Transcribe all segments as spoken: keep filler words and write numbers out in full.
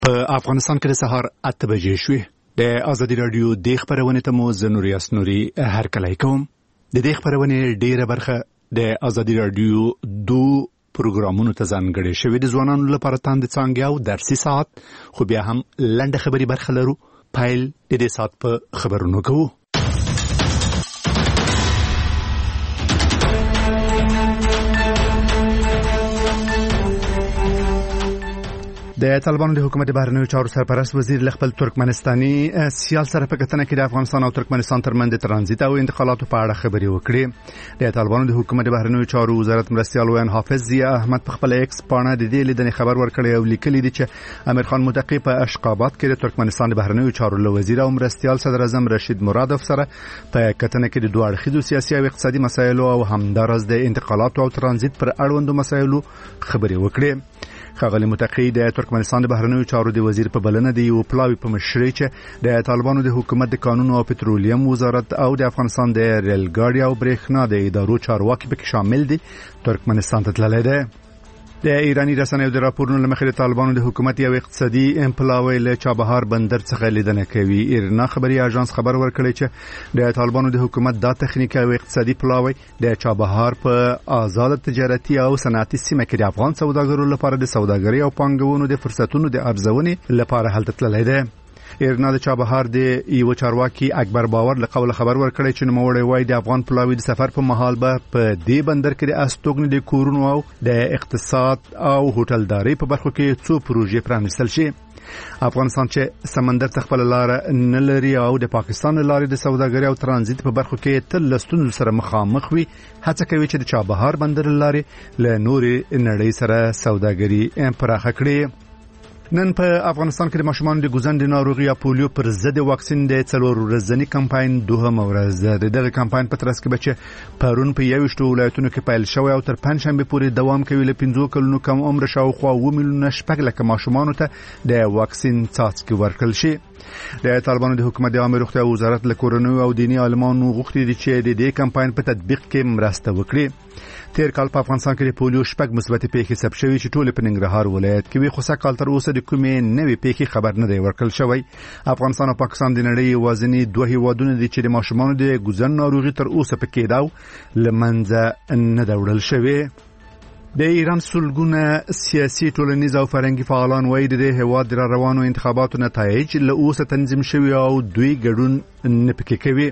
په افغانستان کې د سهار اته بجې شوې. د ازادي رادیو د خبرونې ته مو زنوري اسنوري هرکلی کوم. د دې خبرونې ډیره برخه د ازادي رادیو دو پروګرامونو ته ځانګړې شوې د ځوانانو لپاره تاند څنګه او درسي ساعت، خو بیا هم لنډه خبري برخه لرو. پایل د دې ساعت په خبرونو کوو. د طالبانو د حکومت بهرنیو چارو سرپرست وزیر خپل ترکمنستاني سیال سره په کتنه کې د افغانستان او ترکمنستان ترمنځ د ترانزیت او انتقالاتو په اړه خبرې وکړې. د طالبانو د حکومت بهرنیو چارو وزارت مرستیال ویان حافظ ضیا احمد په خپل ایکس پاڼه د دې لیدنې خبر ورکړی او لیکلی دی چې امیر خان متقی په اشقابات کې د ترکمنستان د بهرنیو چارو له وزیر او مرستیال صدر اعظم رشید مرادوف سره په کتنه کې د دوه اړخیزو سیاسي او اقتصادي مسایلو او همدارس د انتقالاتو او ترانزیت پر اړوندو مسایلو خبرې وکړې. ښاغلی متقی د ترکمنستان د بهرنیو چارو د وزیر په بلنه د یو پلاوي په مشرۍ چې د طالبانو د حکومت د قانون او پټرولیم وزارت او د افغانستان د ریل ګاډي او برېښنا د ادارو چارواکي پکې شامل دي ترکمنستان ته تللی دی. د ایرانی رسنیو د راپورونو لمخې د طالبانو د حکومت یو اقتصادي پلاوی له چابهار بندر څخه لیدنه کوي. ایرنا خبري اژانس خبر ورکړی چې د طالبانو د حکومت دا تخنیکی او اقتصادي پلاوی د چابهار په آزاد تجارتي او صنعتي سیمه کې د افغان سوداګرو لپاره د سوداګرۍ او پانګونې د فرصتونو د ارزونې لپاره هلته تللی دی. ایرنا د چابهار د یو چارواکي اکبر باور له قوله خبر ورکړی چې نوموړی وایي د افغان پلاوی د سفر په مهال به په دې بندر کې د استوګنې د کورونو او د اقتصاد او هوټلداري په برخو کې څو پروژې پرانیستل شي. افغانستان چې سمندر څخه خپل لار نه لري او د پاکستان لارې د سوداګرۍ او ترانزیت په برخو کې تل لستون سره مخامخ وي، هڅه کوي چې د چابهار بندر لارې له نورې نړۍ سره سوداګري پراخه کړي. نن په افغانستان کې د ماشومانو د ګوزند ناروغي یا پولیو پر ضد واکسین د څلور ورځنی کمپاین دوهمه ورځ ده. دغه کمپاین په ترڅ کې بچي پرون په یوشتو ولایتونو کې پیل شوی او تر پنځشنبه پورې دوام کوي. له پنځو کلونو کم عمر شاوخوا اووه میلیونه شپږ لکه ماشومانو ته د واکسین څاڅکي ورکړل شي. د طالبانو د حکومت د عامه روغتیا وزارت له کورنیو او دینی عالمانو غوښتي دي چې د دې کمپاین په تطبیق کې مرسته وکړي. تیر کال په افغانستان کې د پولیو شپږ مثبت پیښې ثبت شوې چې ټول په ننګرهار ولایت کې وي، خو سږ کال تر اوسه د کومې نوې پیښې خبر نه دی ورکړل شوی. افغانستان او پاکستان د نړۍ یوازینی دوه هیوادونه دي چې د ماشومانو د ګوزن ناروغي تر اوسه په کې داو لمنځه نه دا وړل شوی. د ایران سلګونه سیاسي ټولنیز او فرهنګي فعالان وایي د هیواد د روانو انتخاباتو نتایج له اوسه تنظیم شوی او دوی ګډون نه پکې کوي.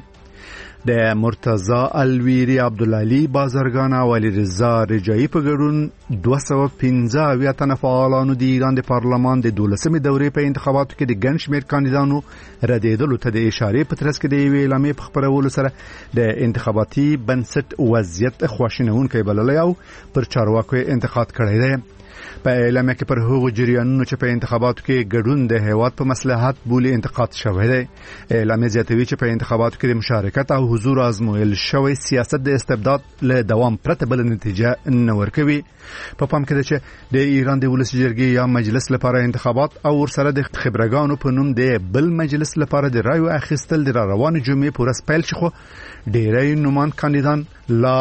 د مرتضی الویری، عبدالعلی بازرگان او علی رضا رجایی په ګډون دوه سوه پنځه اویا تنه فعالانو د ایران د پارلمان د دولسمې دورې په انتخاباتو کې د ګڼ شمېر کاندیدانو ردېدلو ته د اشارې په ترڅ کې د یوې اعلامیې په خپرولو سره د انتخاباتي بنسټ وضعیت خواشینونکی بللی او پر چارواکو انتقاد کړی دی. په اعلامیه کې پر هغو جریانونو چې په انتخاباتو کې ګډون د هیواد په مصلحت بولی انتقاد شوی دی. اعلامیه زیاتوي چې په انتخاباتو کې د مشارکت او حضور آزمویل شوی سیاست د استبداد له دوام پرته بل نتیجه نه ورکوي. په پام کې ده چې د ایران د ولسي جرګې یا مجلس لپاره انتخابات او ورسره د خبرګانو په نوم د بل مجلس لپاره د رایو اخیستل د روانې جمعې په ورځ پیل شي، خو ډېری نومان کاندیدان لا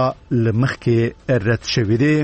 لمخکې رد شوي دي.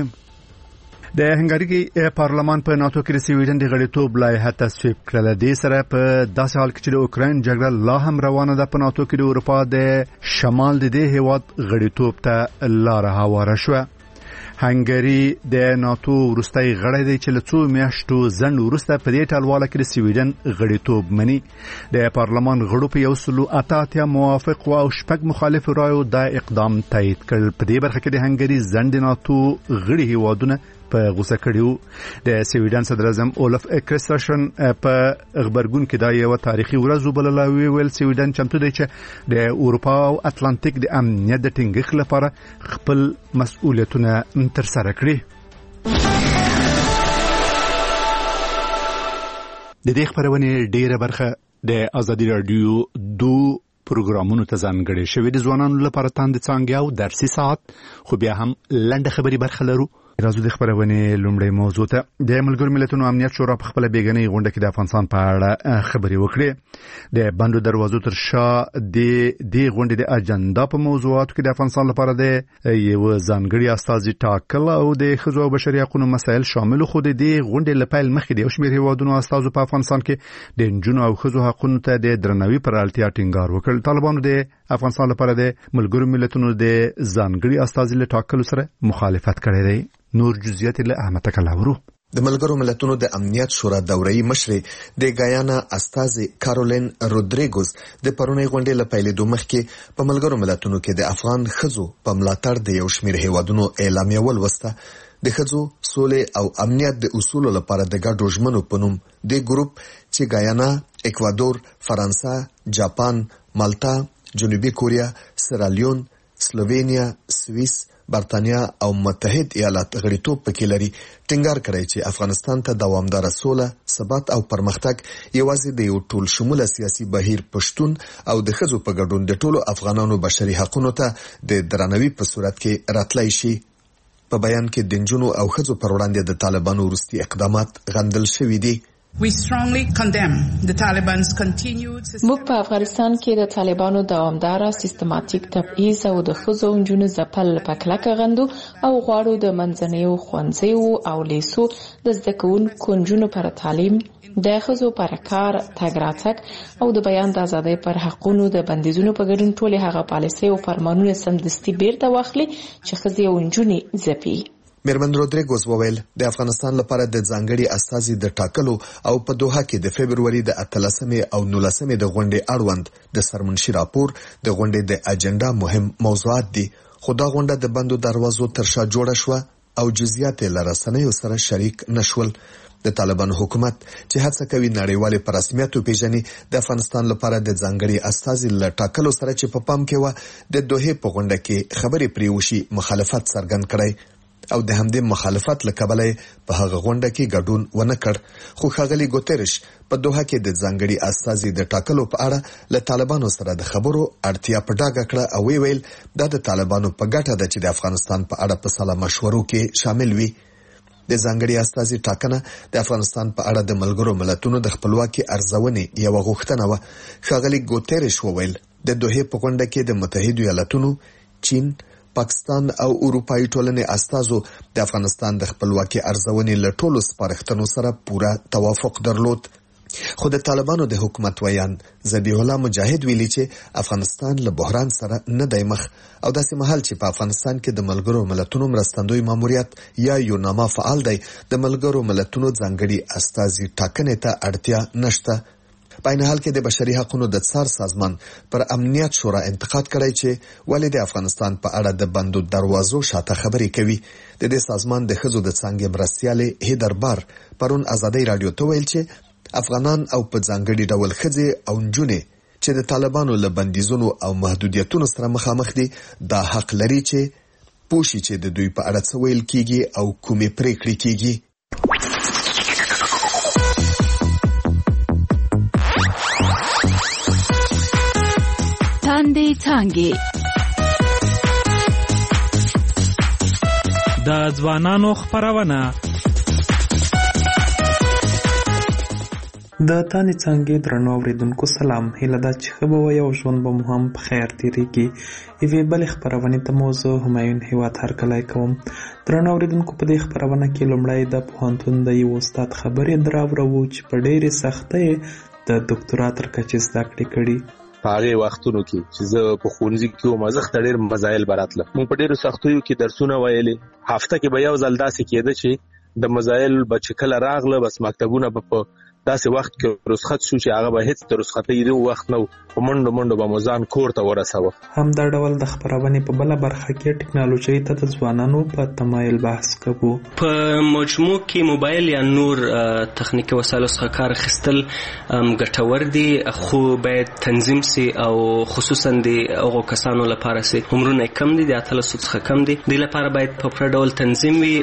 د هنګری پارلمان په ناتو کې د سویډن د غړیتوب لایحه تصویب کړله. د سره په داسې حال کې چې د اوکراین جګړه لا هم روانه ده، په ناتو کې د اروپا د شمال د دې هیواد غړیتوب ته لار هواره شوه. هنګری د ناتو وروستی غړی دی چې له څو میاشتو ځنډ وروسته په دې ټلواله کې د سویډن غړیتوب مني. د پارلمان غړو په یو سلو اته اتیا موافق او شپږ مخالف رایو دا اقدام تایید کړ. په دې برخه کې د هنګری ځنډ ناتو غړي هیوادونه په غوسه کړیو. د سویډن صدر اعظم اولف کرسترشن په خبرګون کې دا یو تاریخي ورځ وبلله. ویل سویډن چمتو دی چې د اروپا او اتلانتیک د امنیت د ټینګښت لپاره خپل مسؤلیتونه تر سره کړي. د دې خبرونې ډیره برخه د ازادي رادیو دو پروګرامونو ته ځانګړې شوې د ځوانانو لپاره تاند څنګه او درسي ساعت، خو بیا هم لنډه خبري برخه لرو. راځو د خبرونې لومړی موضوع ته د ملګرو ملتونو امنیت شورا په خپل بیګنۍ غونډه کې د افغانستان په اړه خبرې وکړې. د بندو دروازو تر شا د دې غونډې د اجنډا په موضوعاتو کې د افغانستان لپاره د یو ځانګړي استازي ټاکل او د ښځو او بشري حقوقو مسایل شامل خو د دې غونډې لپاره مخکې د یو شمېر هیوادونو استازو په افغانستان کې د نجونو او ښځو حقوقو ته د درناوي پر اړتیا ټینګار وکړ. طالبانو د افغانستان لپاره د ملګرو ملتونو د ځانګړي استازي له ټاکلو سره مخالفت کړی دی. نور جزئیات له احمد تکلاورو. د ملګرو ملتونو د امنیت شورا دوره‌ای مشر د ګایانا استازي کارولین رودریګوز د پرونی غونډې له پیلېدو مخکې په ملګرو ملتونو کې د افغان ښځو په ملاتړ د یو شمېر هیوادونو اعلامیه ولوسته. د ښځو سولې او امنیت د اصولو لپاره د ګډو ژمنو په نوم د ګروپ چې ګایانا، اکوادور، فرانسه، جاپان، مالټا، جنوبي کوریا، سیرالیون، سلووینیا، سویس، برتانیا او متحد ایالات غړیتوب پکې لري، ټینګار کړی چې افغانستان ته دوامدار سوله، ثبات او پرمختګ یوازې د یو ټول شموله سیاسي بهیر پښتون او د ښځو په ګډون د ټولو افغانانو بشري حقوقو ته د درناوي په صورت کې راتلای شي. په بیان کې د نجونو او ښځو پر وړاندې د طالبانو وروستي اقدامات غندل شوي دي. We strongly condemn the Taliban's continued موږ په افغانستان کې د طالبانو دوامداره سیستماتیک تبعیض او د ښځو او نجونو ځپل په کلکه غندو او غواړو د منځنیو ښوونځیو او لیسو د زده کوونکو نجونو پر تعلیم، د ښځو پر کار تګ راتګ او د بیان د ازادۍ پر حقونو د بندیزونو په ګډون ټولې هغه پالیسۍ او فرمانونه سمدستي بیرته واخلي چې ښځې او نجونې ځپي. میرمن رودریګوز وویل د افغانستان لپاره د ځانګړي استازي د ټاکلو او په دوحه کې د فبرवरी د اتلسمې او نولسمې د غونډې اړوند د سرمنشي راپور د غونډې د اجنډا مهم موضوعات دي. خو دا غونډه د بندو دروازو تر شا جوړه شوه او جزئیات له رسنیو سره شریک نشول. د طالبانو حکومت چې هڅه کوي نړیوال په رسمیت وپیژني د افغانستان لپاره د ځانګړي استازي له ټاکلو سره چې په پام کې و د دوحه په غونډه کې خبرې پرې وشي مخالفت څرګند کړی او د همدې مخالفت له کبله په هغه غونډه کې ګډون ونه کړ. خو ښاغلي ګوتریش په دوحه کې د ځانګړي استازي د ټاکلو په اړه له طالبانو سره د خبرو اړتیا په ډاګه کړه او ویل دا د طالبانو په ګټه ده چې د افغانستان په اړه په سلا مشورو کې شامل وي. د ځانګړي استازي ټاکنه د افغانستان په اړه د ملګرو ملتونو د خپلواکي ارزونې یو غوښتنه و. ښاغلي ګوتریش وویل د دوحه په غونډه کې د متحده ایالاتونو، چین، پاکستان او اروپایي ټولنې استازو د افغانستان د خپلواکي ارزونې له ټولو سپارښتنو سره پوره توافق درلود. خو د طالبانو د حکومت ویان ذبیح الله مجاهد ویلي چې افغانستان له بحران سره نه دی مخ او داسې مهال چې په افغانستان کې د ملګرو ملتونو مرستندوی ماموریت یا یوناما فعال دی، د ملګرو ملتونو ځانګړي استازي ټاکنې ته اړتیا نشته. په عین حال کې د بشري حقوقو د څار سازمان پر امنیت شورا انتقاد کړی چې ولې د افغانستان په اړه د بندو دروازو شاته خبرې کوي. د دې سازمان د ښځو د څانګې مرستیالې هیدر بار پرون ازادۍ رادیو ته ویل چې افغانان او په ځانګړي ډول ښځې او نجونې چې د طالبانو له بندیزونو او محدودیتونو سره مخامخ دي دا حق لري چې پوښي چې د دوی په اړه څه ویل کیږي او کومې پریکړې کیږي. تاندې تانګې د ځوانانو خبرونه د تانې څنګه درنو اوریدونکو سلام. هیله ده چې ښه به وئ او ژوند به مو هم په خیر تېرېږي. یوې بلې خپرونې ته مو زه همایون هیواد هرکلی کوم. درنو اوریدونکو په دې خپرونه کې لومړی د پوهنتون د یو استاد خبرې دراوړو چې په ډېرې سختۍ د ډاکټرا تر کچې زده کړې کړي. په هغه وختونو کې چې زه په ښوونځي کې وم زه ډېر مزایل براتله مونږ په ډېرو سختیو کې درسونه ویلې. هفته کې به یو ځل داسې کېده چې د مزایل به چې کله راغله بس مکتبونه به په داسې وخت کې رخصت شو چې هغه به هیڅ د رخصتۍ د وخت نه په منډو منډو به مزان کور ته ورسوه. هم دا ډول د خبرونې په بله برخه کې ټکنالوژۍ ته د ځوانانو په تمایل بحث کوو. په مجموع کې موبایل یا نور تخنیکي وسایلو څخه کار اخیستل ګټور دي، خو باید تنظیم سي او خصوصا د هغو کسانو لپاره سي عمرونه کم دي، د اتلسو څخه کم دي، دې لپاره باید په پوره ډول تنظیم وي.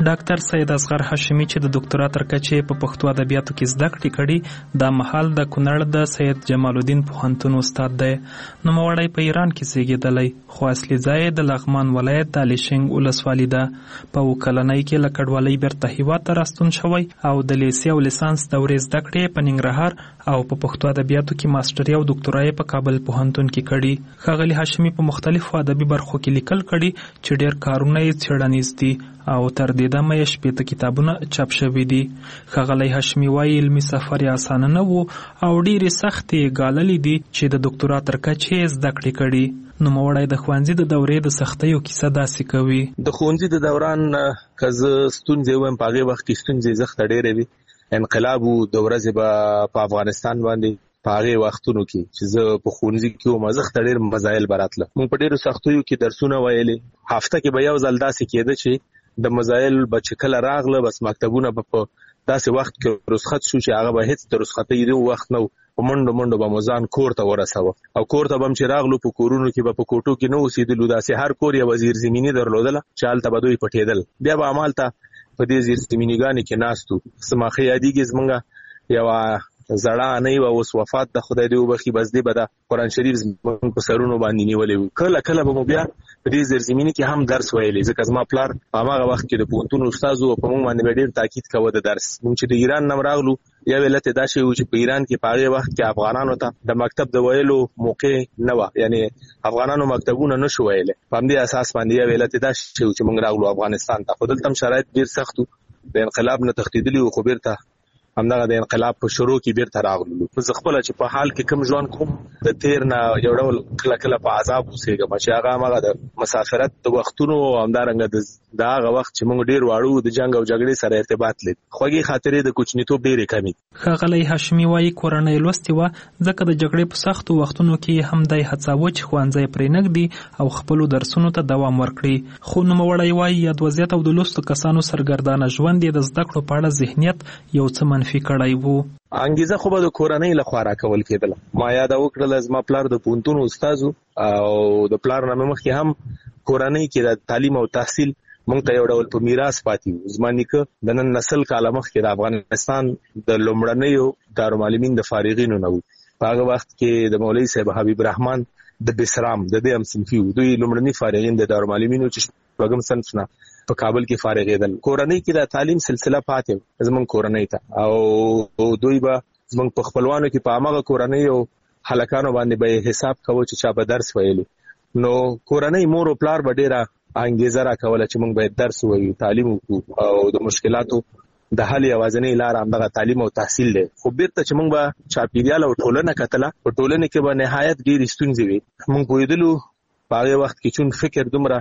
ډاکټر سید اصغر هاشمي چې د ډاکټرا تر کچې په پښتو ادبیاتو کې زده کړې کړي د مهال د کونړ د سید جمال الدین پوهنتون استاد دی. نوموړی په ایران کې زیږېدلی خو اصلي ځای د لغمان ولایت د الیشنګ ولسوالي ده. په اووه کلنۍ کې له کډوالۍ بیرته هیواد ته راستون شوی او د لیسې او لیسانس دورې زده کړې په ننګرهار او په پښتو ادبیاتو کې ماسټري او ډاکټرا یې په کابل پوهنتون کې کړي. ښاغلي هاشمي په مختلفو ادبي برخو کې لیکل کړي چې ډېر کارونه یې څېړنیز دي او تر دې دمه یې شپېته کتابونه چاپ شوي دي. ښاغلی هاشمي وایي علمي سفر یې اسانه نه و او ډېرې سختې یې ګاللې دي چې د ډاکټرا تر کچې یې زده کړې کړي. نوموړی د ښوونځي د دورې د سختیو کیسه داسې کوي. د ښوونځي د دوران که زه ستونزې ووایم په هغې وخت کې ستونزې زښته ډېرې وي. انقلاب و د ورځې به په افغانستان باندې په هغې وختونو کې چې زه په ښوونځي کې وم زښته ډېر مزایل به راتله. موږ په ډېرو سختیو کې درسونه ویلې. هفته کې به یو ځل داسې کېده چې د مزایل به چې کله راغله بس مکتبونه به په داسې وخت کې رخصت شو چې هغه به هېڅ د رخصتۍ د وخت نه و. په منډو منډو به مو ځان کور ته ورسوه او کور ته به هم چې راغلو په کورونو کې به په کوټو کې نه اوسېدلو. داسې هر کور یوه زیرزمیني درلودله چې هلته به دوی پټېدل. بیا به همالته په دې زیرزمینیګانې کې ناست وو. څه ماښه یادېږي زمونږ یوه زړه انۍ وه اوس وفات ده خدای دې وبخي. بس دې به د قرآن شریف زمونږ په سرونو باندې نیولی وو. کله کله به مو بیا په دې زیرزمیني کې هم درس ویلی ځکه زما پلار په هماغه وخت کې د پوهنتون استاد و. په موږ باندې به ډېر تاکید کوه د درس. موږ چې د ایران نه راغلو یو علت یې دا شی و چې په ایران کې په هغې وخت کې افغانانو ته د مکتب د ویلو موقع نه وه. یعنې افغانانو مکتبونه نه شو ویلی. په همدې اساس باندې یو علت یې دا شی و چې موږ راغلو افغانستان ته. خو دلته هم شرایط ډېر سخت و. د انقلاب نه تښتېدلي وو خو بیرته همدغه د انقلاب په شروع کې بیرته راغلو. زه خپله چې په حال کې کوم ژوند کوم د تیر نه یو ډول کله کله په عذاب اوسېږم چې هغه همغه د مسافرت د وختونو او همدارنګه د هغه وخت چې موږ ډېر واړه وو د جنګ او جګړې سره ارتباط لري. خوږې خاطرې د کوچنیتوب ډېرې کمې دي. ښاغلی هاشمي وایي کورنۍ لوستې وه ځکه د جګړې په سختو وختونو کې هم دی هڅاوه چې ښوونځی پرې نږدي او خپلو درسونو ته دوام ورکړي. خو نوموړی وایي یاد وضعیت او د لوستو کسانو سرګردانه ژوند یې د زده کړو په اړه ذهنیت یو څه منفي کړی وو. انګیزه خو به د کورنۍ لخوا راکول کېدله. ما یاده وکړله زما پلار د پوهنتون استاد و او د پلار نه مخکې هم کورنۍ کې د تعلیم او تحصیل موږ ته یو ډول په میراث پاتې وو. زما نیکه د نن نسل کاله مخکې د افغانستان د لومړنیو دارالمعلمین د فارغینو نه و. په هغه وخت کې د مولوي صاحب حبیب رحمان د بسرام د دې هم صنفي وو. دوی لومړني فارغین د دارالمعلمینو چې شپږم صنف نه په کابل کې فارغېدل. کورنۍ کې د تعلیم سلسله پاتې زموږ کورنۍ ته او دوی به زموږ په خپلوانو کې په هماغه کورنۍ او هلکانو باندې به حساب کوو چې چا به درس ویلی. نو کورنۍ مور او پلار به ډېره انګیزه راکوله چې موږ باید درس ووایو تعلیم وکړو او د مشکلاتو د حل یوازینۍ لاره همدغه تعلیم او تحصیل دی. خو بیرته چې موږ به چاپېریال او ټولنه کتله په ټولنې کې به نهایت ډېرې ستونزې وي. موږ پوهېدلو په هغې وخت کې چون فکر دومره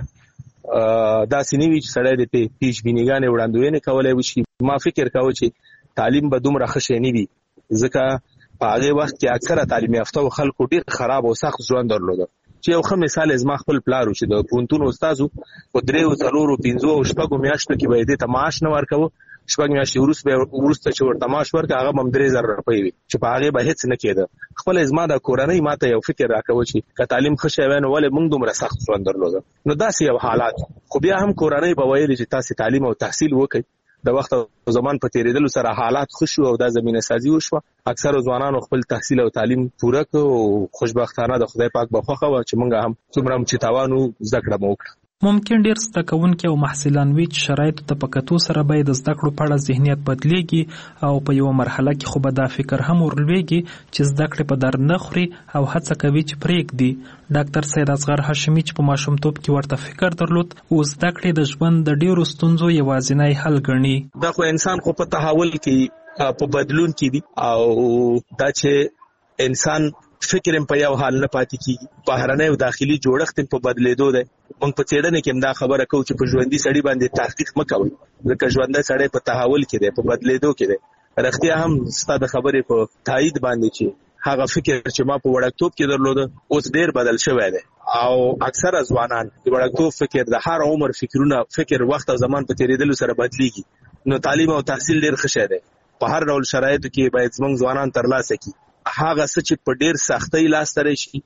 داسې نه وي چې سړی د پیش بینیګانې وړاندوینې کولی وشي. ما فکر کوه چې تعلیم به دومره ښه شی نه وي ځکه په هغې وخت کې اکثره تعلیم یافته خلکو ډېر خراب او سخت ژوند درلوده. چې یو ښه مثال زما خپل پلار و چې د پوهنتون استاد و. په درېو څلورو پنځو او شپږو میاشتو کې به یې دې ته معاش نه ورکوه. شپږ میاشتې وروسته چې ورته معاش ورکړه هغه به هم درې زره روپۍ وي چې په هغې به هېڅ نه کېده. خپله زما د کورنۍ ما ته یو فکر راکوه چې که تعلیم ښه شی وی نو ولې موږ دومره سخت ژوند درلوده. نو داسې یو حالات. خو بیا هم کورنۍ به ویلې چې تاسې تعلیم او تحصیل وکړئ. د وخت او زمان په تېرېدلو سره حالات ښه شو او دا زمینه سازي وشوه. اکثرو ځوانانو خپل تحصیل او تعلیم پوره کړ او خوشبختانه د خدای پاک به خوښه وه چې موږ هم څومره هم چې توان وو زده کړه مو وکړه. ممکن ډېر زده کوونکي او محصلان وي چې شرایطو ته په کتو سره به د زده کړو په اړه ذهنیت بدلیږي او په یوه مرحله کې خو به دا فکر هم ورلویږي چې زده کړې په در نه خوري او هڅه کوي چې پرېږدي. ډاکټر سید اصغر هاشمي چې په ماشومتوب کې ورته فکر درلود او زده کړې د ژوند د ډېرو ستونزو یوازینی حل ګڼي. دا خو انسان خو په تحول کې په بدلون کې دي او دا چې انسان فکر هم په یو حال نه پاتې کیږي. بهرنی او داخلي جوړښت هم په بدلېدو دی. موږ په څېړنې کې هم دا خبره کوو چې په ژوندي سړي باندې تحقیق مه کوئ ځکه ژوندی سړی په تحول کې دی، په بدلېدو کې دی. رښتیا هم ستا د خبرې په تایید باندې چې هغه فکر چې ما په وړکتوب کې درلوده اوس ډېر بدل شوی دی او اکثره ځوانان د وړکتوب فکر د هر عمر فکرونه فکر وخت او زمان په تېرېدلو سره بدلېږي. نو تعلیم او تحصیل ډېر ښه شی دی. په هر ډول شرایطو کې باید زموږ ځوانان ترلاسه کړي. هغه څه چې په ډېر سختۍ لاسته راشي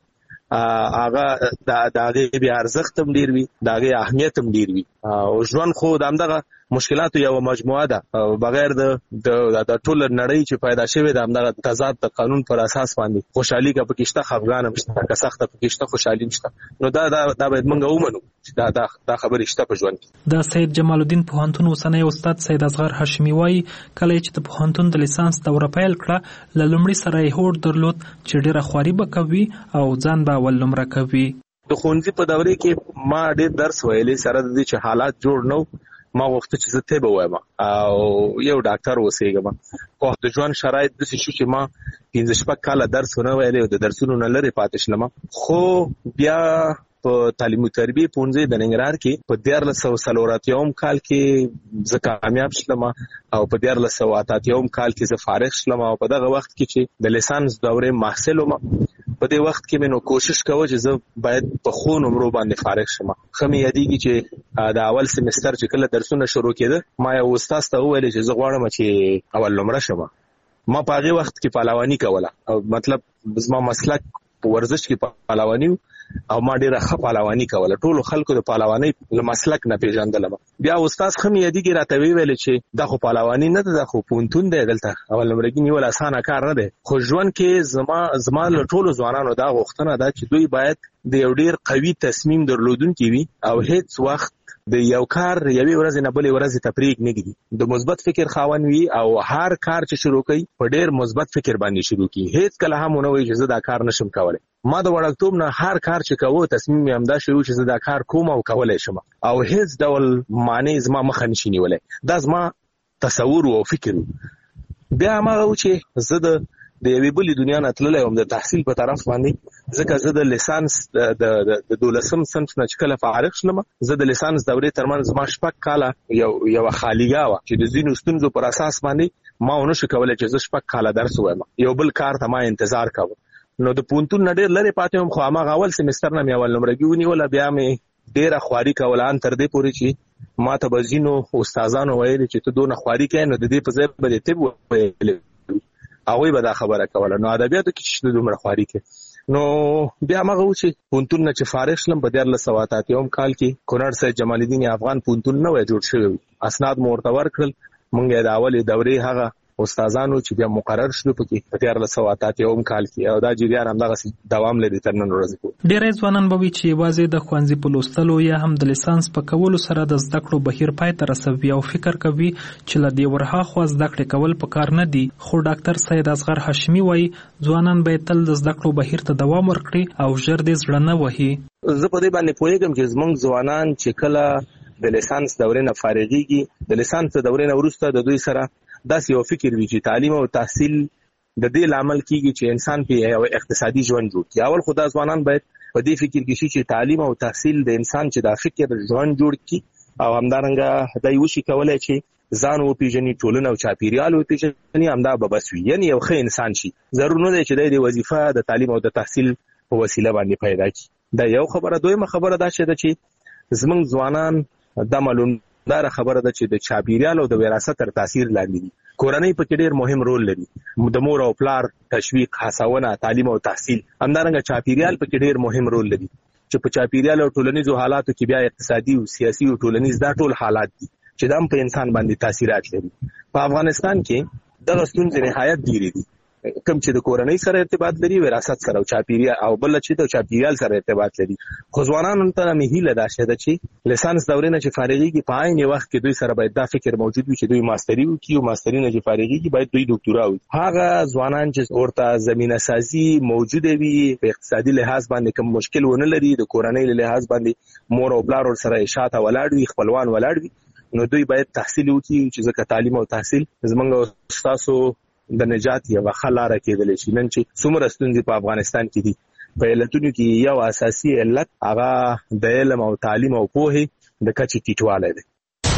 هغه د هغې بیا ارزښت هم ډېر وي، د هغې اهمیت هم ډېر وي. او ژوند خو د همدغه مشکلاتو یو مجموعه ده بغیر د د ټول نړۍ چې پیدا شوی د همدغه تضاد د قانون پر اساس باندې خوشحالي کا پکشته خفګان مشته کا سخت پکشته خوشحالي مشته نو دا دا باید موږ ومنو چې دا دا, دا خبره شته په ژوند کې. دا سید جمال الدین پوهنتون اوسنی استاد سید اصغر هاشمي وایي کله چې د پوهنتون د لیسانس دوره پیل کړه ل لومړي سره یې هوډ درلود چې ډیره خواري به کوي او ځان به ول نمره کوي. د ښوونځي په دوره کې ما ډېر درس ویلې سره د دې چې حالات جوړ نو ما وخت چې زه ته به وایم او یو ډاکټر اوسېږم خو د ژوند شرایط د څه چې ما پنځه شپږ کاله درس ونه ویلې او د درسونو نه لري پاتې شلم خو بیا په تعلیم او تربیه پونځه د ننګرهار کې په دیارلس سوه څلوراتیوم کال کې زه کامیاب شلم او په دیارلس سوه اتاتیوم کال کې زه فارغ شلم او په دغه وخت کې چې د لیسانس دوره محصل وم په دې وخت کې مې نو کوشش کوم چې زه باید په خو نمرو باندې فارغ شم. خمه یادېږي چې د اول سمستر چې کله درسونه شروع کېده ما یو استاد ته وویل چې زه غواړم چې اول نمره شم. ما په هغه وخت کې پهلواني کوله او مطلب زما مسلک په ورزش کې پهلواني او ما ډیره ښه پهلواني کوله ټول خلکو د پهلواني له مسلک نه پیژندلم. بیا استاد خمه یادېږي راته ویل چې دا خو پهلواني نه ده خو پونتون دی دلته اول نمرګي نیول اسانه کار نه دی خو ژوند کې زما زما له ټولو ځوانانو دا غوښتنه ده چې دوی باید د یو ډیر قوي تصمیم درلودونکي وي او هیڅ وخت د یو کار یوې ورځې نه بلې ورځې تفریق نه کړي د مثبت فکر خاوند وي او هر کار چې شروع کوي په ډیر مثبت فکر باندې شروع کړي هیڅ کله هم نه وایي چې زه دا کار نشم کولای. ما د وړکتوب نه هر کار چې کوو تصمیم یې همدا شروع چې زه دا کار کوم او کولای شم او هیڅ ډول معنی زما مخه نشي نیولای. دا زما تصور او فکر بیا ما و چې زه د د یوې بلې دنیا نه تللی وم د تحصیل په طرف باندې ځکه زه د لیسانس د دولسم صنف نه چې کله فارغ شلم زه د لیسانس دورې ترمنځ زما شپږ کاله یو یوه خالیګاه وه چې د ځینو ستونزو پر اساس باندې ما ونه شو کولی چې زه شپږ کاله درس ووایم یو بل کار ته ما انتظار کوم نو د پوهنتون نه ډېر لرې پاتې وم خو هماغه اول سمستر نه مې اول نمرګي ونیوله بیا مې ډېره خواري کوله ان تر دې پورې چې ما ته به ځینو استادانو ویلې چې ته دونه خواري کوې نو د دې په ځای به دې طب ویلې هغوی به دا خبره کوله نو ادبیاتو کې چې دومره خواري کوي نو بیا هماغه و چې پوهنتون نه چې فارغ شلم په دیارلس سوه اتاتیوم کال کې کونړ سید جمال الدین افغان پوهنتون نه وی جوړ شوی اسناد مو ورته ورکړل موږ یې د اولې دورې هغه استادانو چې بیا مقرر شول پکې په دیارلس سوه اتاتیوم کال کې او دا جریان همدغسې دوام لري تر نن ورځې پورې. ډېری ځوانان به وي چې یوازې د ښوونځي په لوستلو یا هم د لیسانس په کولو سره د زده کړو بهیر پای ته رسوي او فکر کوي چې له دې ورهاخوا زده کړې کول پکار نه دي خو ډاکټر سید اصغر هاشمي وایي ځوانان باید تل د زده کړو بهیر ته دوام ورکړي او ژر دې زړه نه وهي. زه په دې باندې پوهېږم چې زموږ ځوانان چې کله د لیسانس دورې نه فارغېږي د لیسانس د دورې نه وروسته د دوی سره داسې یو فکر وي چې تعلیم او تحصیل د دې لامل کیږي چې انسان په یو اقتصادي ژوند جوړ کړي. اول خو دا ځوانان باید په دې فکر کې شي چې تعلیم او تحصیل د انسان چې دا فکر ژوند جوړ کړي او همدارنګه دا یو شي کولای چې ځان وپیژني ټولنه او چاپیریال وپیژني همدا به بس وي یعنی یو ښه انسان شي. ضرور نه دی چې د وظیفه د تعلیم او د تحصیل په وسیله باندې پیدا کړي. دا یو خبره. دویمه خبره دا چې زموږ ځوانان دا معلوم دا خبره ده چې د چاپیریال او د وراثت تر تاثیر لاندې دي. کورنۍ پکې ډېر مهم رول لري د مور او پلار تشویق هڅونه تعلیم او تحصیل همدارنګه چاپیریال پکې ډېر مهم رول لري چې په چاپیریال او ټولنیزو حالاتو کې بیا اقتصادي او سیاسي او ټولنیز دا ټول حالات دي چې دا هم په انسان باندې تاثیرات لري. په افغانستان کې دغه ستونزې نهایت ډېرې دي کوم چې د کورنۍ سره ارتباط لري وراثت سره او چاپیریال او بل چې د چاپیریال سره ارتباط لري. خو ځوانانو ته مې هیله دا شته چې لیسانس دورې نه چې فارغېږي په عین وخت کې دوی سره باید دا فکر موجود وي چې دوی ماستري وکړي او ماستري نه چې فارغېږي باید دوی ډاکټورا وکړي. هغه ځوانان چې ورته زمینه سازي موجوده وي په اقتصادي لحاظ باندې کوم مشکل ونه لري د کورنۍ له لحاظ باندې مور او پلار ورسره شاته ولاړ وي خپلوان ولاړ وي نو دوی باید تحصیل وکړي چې ځکه تعلیم او تحصیل زموږ ستاسو د نجات یو ښه لاره کېدلی شي. نن چې څومره ستونزې په افغانستان کې دي په علتونو کې یو اساسي علت هغه د علم او تعلیم او پوهې د کچې ټیټوالی دی.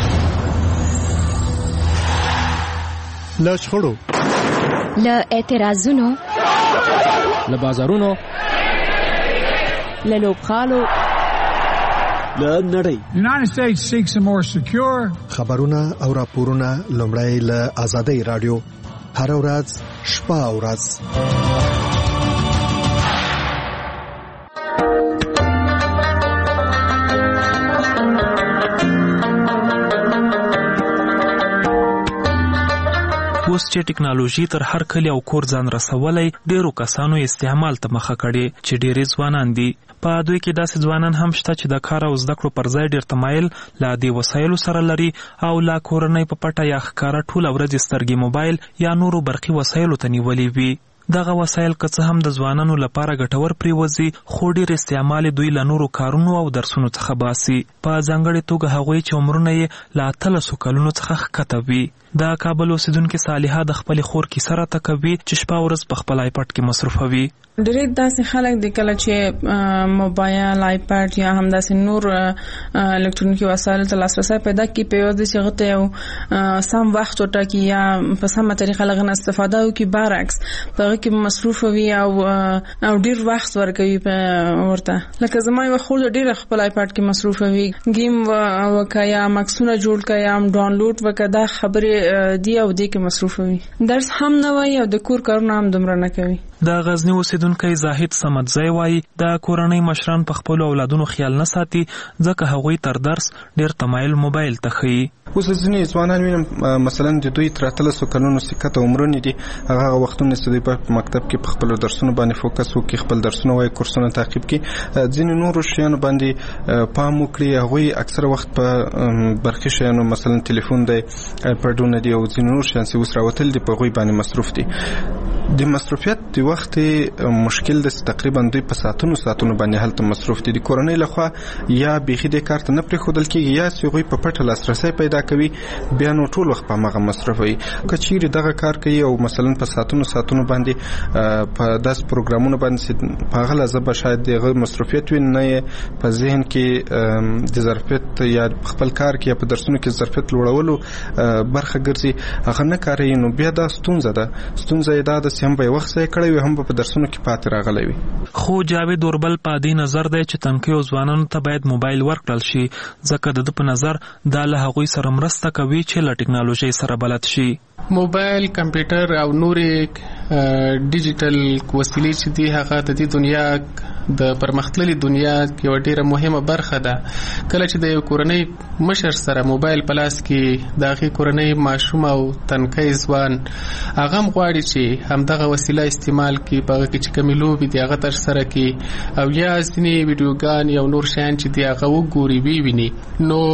له شخړو له اعتراضونو له بازارونو له لوبغالو له نړۍ United States seeks a more secure خبرونه او راپورونه لومړی له آزادۍ رادیو هر ورځ شپه او ورځ چې ټکنالوژي تر هر کلی او کور ځان رسولای ډیرو کسانو استعمال ته مخه کړي چې ډېر ځوانان دي. په دوی کې داسې ځوانان هم شته چې د کار او زده کړو پر ځای ډېر تمایل لا دې وسایلو سره لري او لا کورنۍ په پټه یا ښکاره ټوله ورځ سترګې موبایل یا نورو برقي وسایلو ته نیولې وي. دغه وسایل که څه هم د ځوانانو لپاره ګټور پریوځي خو ډېر استعمال دوی له نورو کارونو او درسونو څخه باسي. په ځانګړې توګه هغوی چې عمرونه یې له اتلسو کلونو څخه ښکته وي. د کابل اوسیدونکې صالحه د خپلې خور کیسه راته کوي چې شپه ورځ په خپل آیپډ کې مصروفوي. ډېر داسې خلک دي کله چې موبایل آیپډ یا هم داسې نور الکترونیکي وسایلو ته لاسرسی پیدا کړي په یوازې چې هغه ته یو سم وخت وټاکي یا په سمه طریقه له هغه نه استفاده وکړي، برعکس په هغه کې مصروف وي او او ډېر وخت ورکوي ورته. لکه زما یوه خور ډېره خپل آیپډ کې مصروف وي، گیم وکړه یا مکسونه جوړ کړه یا هم ډاونلوډ وکړه، دا خبرې دی او دې کې مصروف وي. درس هم نه وایي او د کور کارونه هم دومره نه کوي. د غزنی اوسیدونکی زاهد صمدزی وایي د کورنۍ مشران په خپلو اولادونو خیال نه ساتي ځکه هغوی تر درس ډېر تمایل موبایل ته ښیي. اوس ځینې ځوانان وینم مثلا د دوی تر اتلسو کلونو سکته عمرونه دي، هغه وختونه چې دوی په مکتب کې په خپلو درسونو باندې فوکس وکړي، خپل درسونه وایي، کورسونه تعقیب کړي، ځینې نورو شیانو باندې پام وکړي. هغوی اکثره وخت په برقي شیانو مثلا تلیفون دی، آیپډونه دي او ځینې نور شیان چې اوس راوتل دي په هغوی باندې مصروف دي. د مصروفیت د وخت مشکل د تقریبا دوی په ساعتونو ساعتونو باندې هلته مصروف دي. د کورنۍ لخوا یا بیخي د کار ته نه پرېښودل کېږي یا چې هغوی په پټه لاسرسی پیدا کوي بیا نو ټول وخت په هماغه مصروف وي. که چیرې دغه کار کوي او مثلا په ساعتونو ساعتونو باندې په داسې پروګرامونو باندې په هغه لحظه به شاید دغه مصروفیت وي، نه یې په ذهن کې د ظرفیت یا خپل کار کې یا په درسونو کې ظرفیت لوړولو برخه ګرځي، هغه نه کاروي، نو بیا دا ستونزه ده. ستونزه یې دا ده چې هم به یې وخت ضایع کړی وي، هم به په درسونو کې پاتې راغلی وي. خو جاوید اوربل په دې نظر دی چې تنکیو ځوانانو ته باید موبایل ورکړل شي ځکه د ده په نظر دا له هغوی سره مرسته کوي چې له ټکنالوژۍ سره بلد شي. موبایل، کمپیوټر او نورې ډیجیټل وسیلې چې دي هغه د دې دنیا د پرمختللي دنیا یوه ډېره مهمه برخه ده. کله چې د یو کورنۍ مشر سره موبایل په لاس کې د هغې کورنۍ ماشوم او تنکی ځوان هغه هم غواړي چې همدغه وسیله استعمال کړي، په هغه کې چې کومې لوبې دي هغه ترسره کړي او یا ځینې ویډیوګان یا نور شیان چې دي هغه وګوري وویني. نو